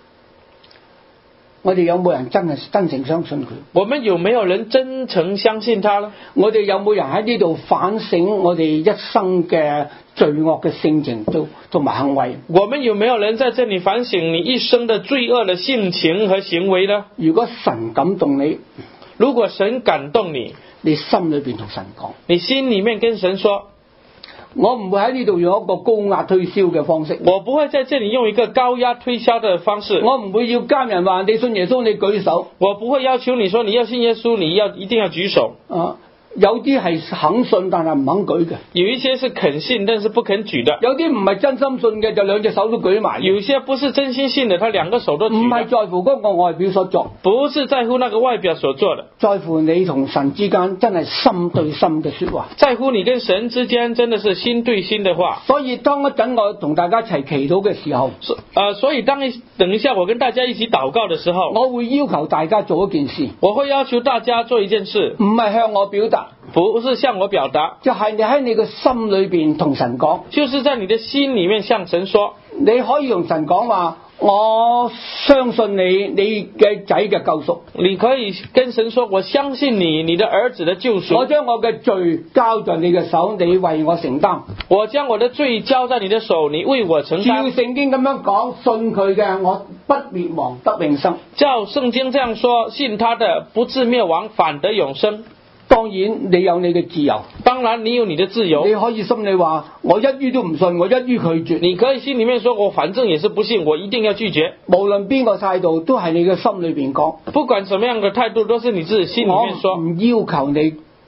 我哋有冇人真誠相信佢？ 我們有沒有人真誠相信他呢？ 我哋有冇人喺呢度反省我哋一生嘅罪惡嘅性情同埋行為？ 我們有沒有人在這裡反省你一生的罪惡的性情和行為呢？ 如果神感動你， 如果神感動你， 你心裏邊同神講， 你心裡面跟神說， 我唔會喺呢度用一個高壓推銷嘅方式， 我不會在這裡用一個高壓推銷的方式， 我唔會要監人話你信耶穌你舉手， 我不會要求你說你要信耶穌你一定要舉手。 有啲係肯信但係唔肯舉嘅， 有一些是肯信但是不肯舉的， 有啲唔係真心信嘅就兩隻手都舉埋， 有些不是真心信的，他兩個手都舉。 唔係在乎嗰個外表所作， 不是在乎那個外表所做的， 在乎你同神之間真係心對心嘅說話， 在乎你跟神之間真的是心對心的話。 所以當一陣我同大家一齊祈禱嘅時候， 所以等一下我跟大家一起禱告的時候， 我會要求大家做一件事， 我會要求大家做一件事， 唔係向我表達， 不是向我表達， 就係你喺你嘅心裏邊同神講， 就是在你的心裡面向神說， 你可以同神講話，我相信你嘅仔嘅救贖， 你可以跟神說，我相信你的兒子的救贖， 我將我嘅罪交在你嘅手，你為我承擔， 我將我的罪交在你的手，你為我承擔。 照聖經咁樣講，信佢嘅我不滅亡得永生， 照聖經這樣說，信他的不至滅亡反得永生。 當然你有你嘅自由， 當然你有你的自由， 你可以心裏話我一於都唔信，我一於拒絕， 你可以心裡面說我反正也是不信，我一定要拒絕。 無論邊個態度都係你嘅心裏邊講， 不管什麼樣的態度都是你自己心裡面說， 我唔要求你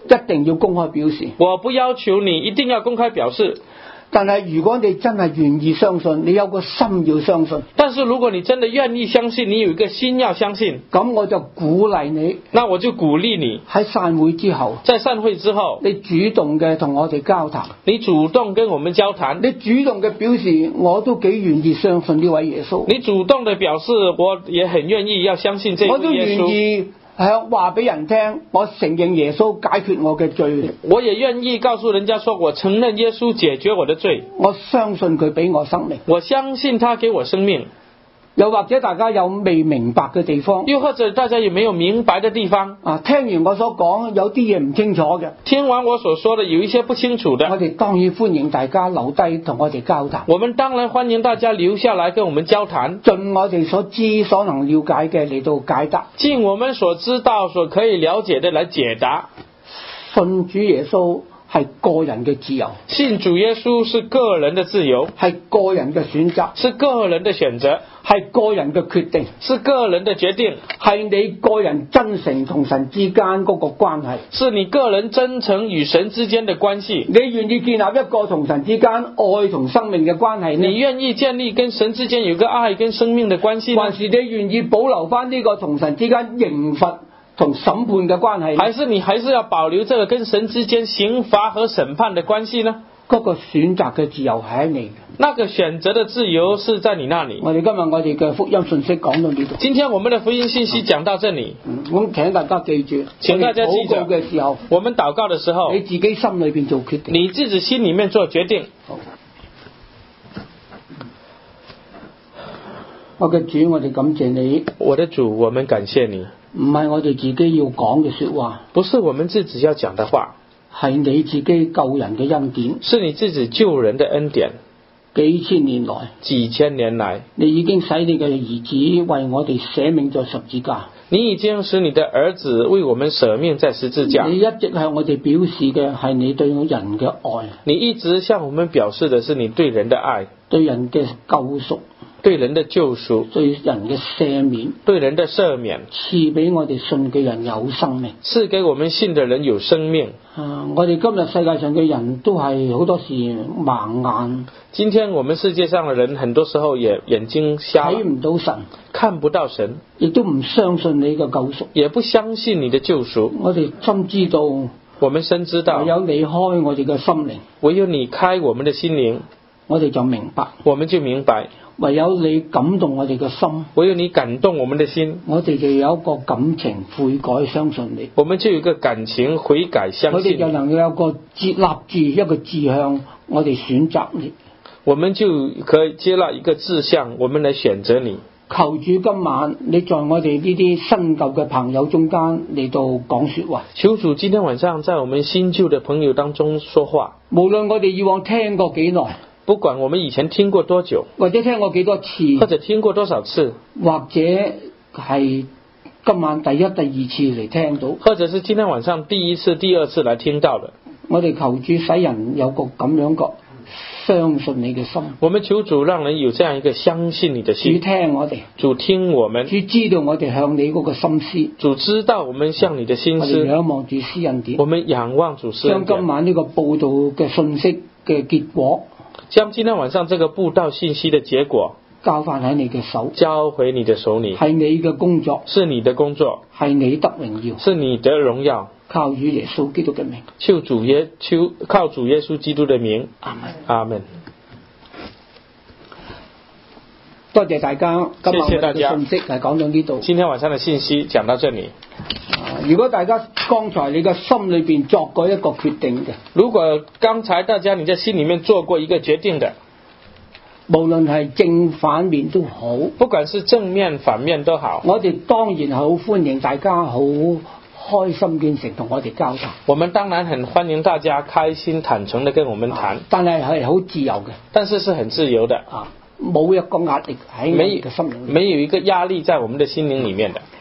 一定要公開表示。 我不要求你一定要公開表示， 但係如果你真係願意相信，你有個心要相信， 但是如果你真的願意相信，你有一個心要相信， 咁我就鼓勵你， 那我就鼓勵你喺散會之後， 在散會之後， 你主動嘅同我哋交談， 你主動跟我們交談， 你主動嘅表示我都幾願意相信呢位耶穌， 你主動的表示我也很願意要相信這我都位耶穌， 願意話俾人聽，我承認耶穌解決我嘅罪， 我也願意告訴人家說我承認耶穌解決我的罪， 我相信佢俾我生命， 我相信他給我生命。 又或者大家有未明白嘅地方， 又或者大家有沒有明白的地方啊？聽完我所講有啲嘢唔清楚嘅， 聽完我所說的有一些不清楚的， 我哋當然歡迎大家留低同我哋交談， 我們當然歡迎大家留下來跟我們交談， 盡我哋所知所能了解嘅嚟到解答， 盡我們所知道所可以了解的來解答。 信主耶穌係個人嘅自由， 信主耶穌是個人的自由， 係個人嘅選擇， 是個人的選擇， 係個人嘅決定， 是個人的決定， 係你個人真誠同神之間嗰個關係， 是你個人真誠與神之間的關係。 你願意建立一個同神之間愛同生命嘅關係呢？ 你願意建立跟神之間有個愛跟生命的關係呢？ 還是你願意保留翻呢個同神之間刑罰同審判嘅關係？ 還是你還是要保留這個跟神之間刑罰和審判的關係呢？ 嗰個選擇嘅自由係喺你嘅， 那個選擇的自由是在你那裡。 我哋今日我哋嘅福音信息講到呢度。 今天我們的福音信息講到這裡， 咁請大家記住， 請大家記住， 禱告嘅時候， 我們禱告的時候， 你自己心裏邊做決定， 你自己心裡面做決定。 好，我嘅主，我哋感謝你。 我的主，我們感謝你。 唔係我哋自己要講嘅說話， 不是我們自己要講的話， 係你自己救人嘅恩典， 是你自己救人的恩典。 幾千年來， 幾千年來， 你已經使你嘅兒子為我哋捨命在十字架。 你已經使你的兒子為我們捨命在十字架。 你一直向我哋表示嘅係你對人嘅愛， 你一直向我們表示的是你對人的愛， 對人嘅救贖， 對人的救贖， 對人嘅赦免， 對人的赦免， 賜俾我哋信嘅人有生命， 賜給我們信的人有生命。 我哋今日世界上嘅人都係好多時盲眼， 今天我們世界上的人很多時候也眼睛瞎了， 睇唔到神， 看不到神， 亦都唔相信你嘅救贖， 也不相信你的救贖。 我哋深知道， 我們深知道， 唯有離開我哋嘅心靈， 唯有你開我們的心靈， 我哋就明白， 我們就明白， 唯有你感動我哋嘅心， 唯有你感動我們的心， 我哋就有一個感情悔改相信你， 我們就有一個感情悔改相信你， 我哋就能夠有個接納住一個志向，我哋選擇你， 我們就可以接納一個志向，我們來選擇你。 求主今晚你在我哋呢啲新舊嘅朋友中間嚟到講說話， 求主今天晚上在我們新舊的朋友當中說話， 無論我哋以往聽過幾耐， 不管我們以前聽過多久， 或者聽過幾多次， 或者聽過多少次， 或者係今晚第一、第二次嚟聽到， 或者是今天晚上第一次、第二次來聽到的， 我哋求主使人有個咁樣個相信你嘅心。 我們求主讓人有這樣一個相信你的心。 主聽我哋， 主聽我們， 主知道我哋向你嗰個心思， 主知道我們向你的心我哋思。 仰望住施恩典， 我們仰望主施恩典。 將今晚呢個報道嘅信息嘅結果， 將今天晚上這個布道信息的結果交翻喺你嘅手， 交回你的手裏， 係你嘅工作， 是你的工作， 係你得榮耀， 是你的榮耀。 靠主耶穌基督嘅名， 靠主耶穌基督的名， 阿門。 阿門。 多謝大家，今晚我哋謝謝大家嘅信息係講到呢度。 今天晚上的信息講到這裏。 如果大家剛才你嘅心裏邊作過一個決定嘅， 如果剛才大家你在心裏面做過一個決定的， 無論係正反面都好， 不管是正面反面都好， 我哋當然係好歡迎大家好開心見誠同我哋交談。 我們當然很歡迎大家開心坦誠的跟我們談， 但係係好自由嘅， 但是是很自由的， 冇一個壓力喺我哋嘅心靈裏面， 沒有一個壓力在我們的心靈裏面的。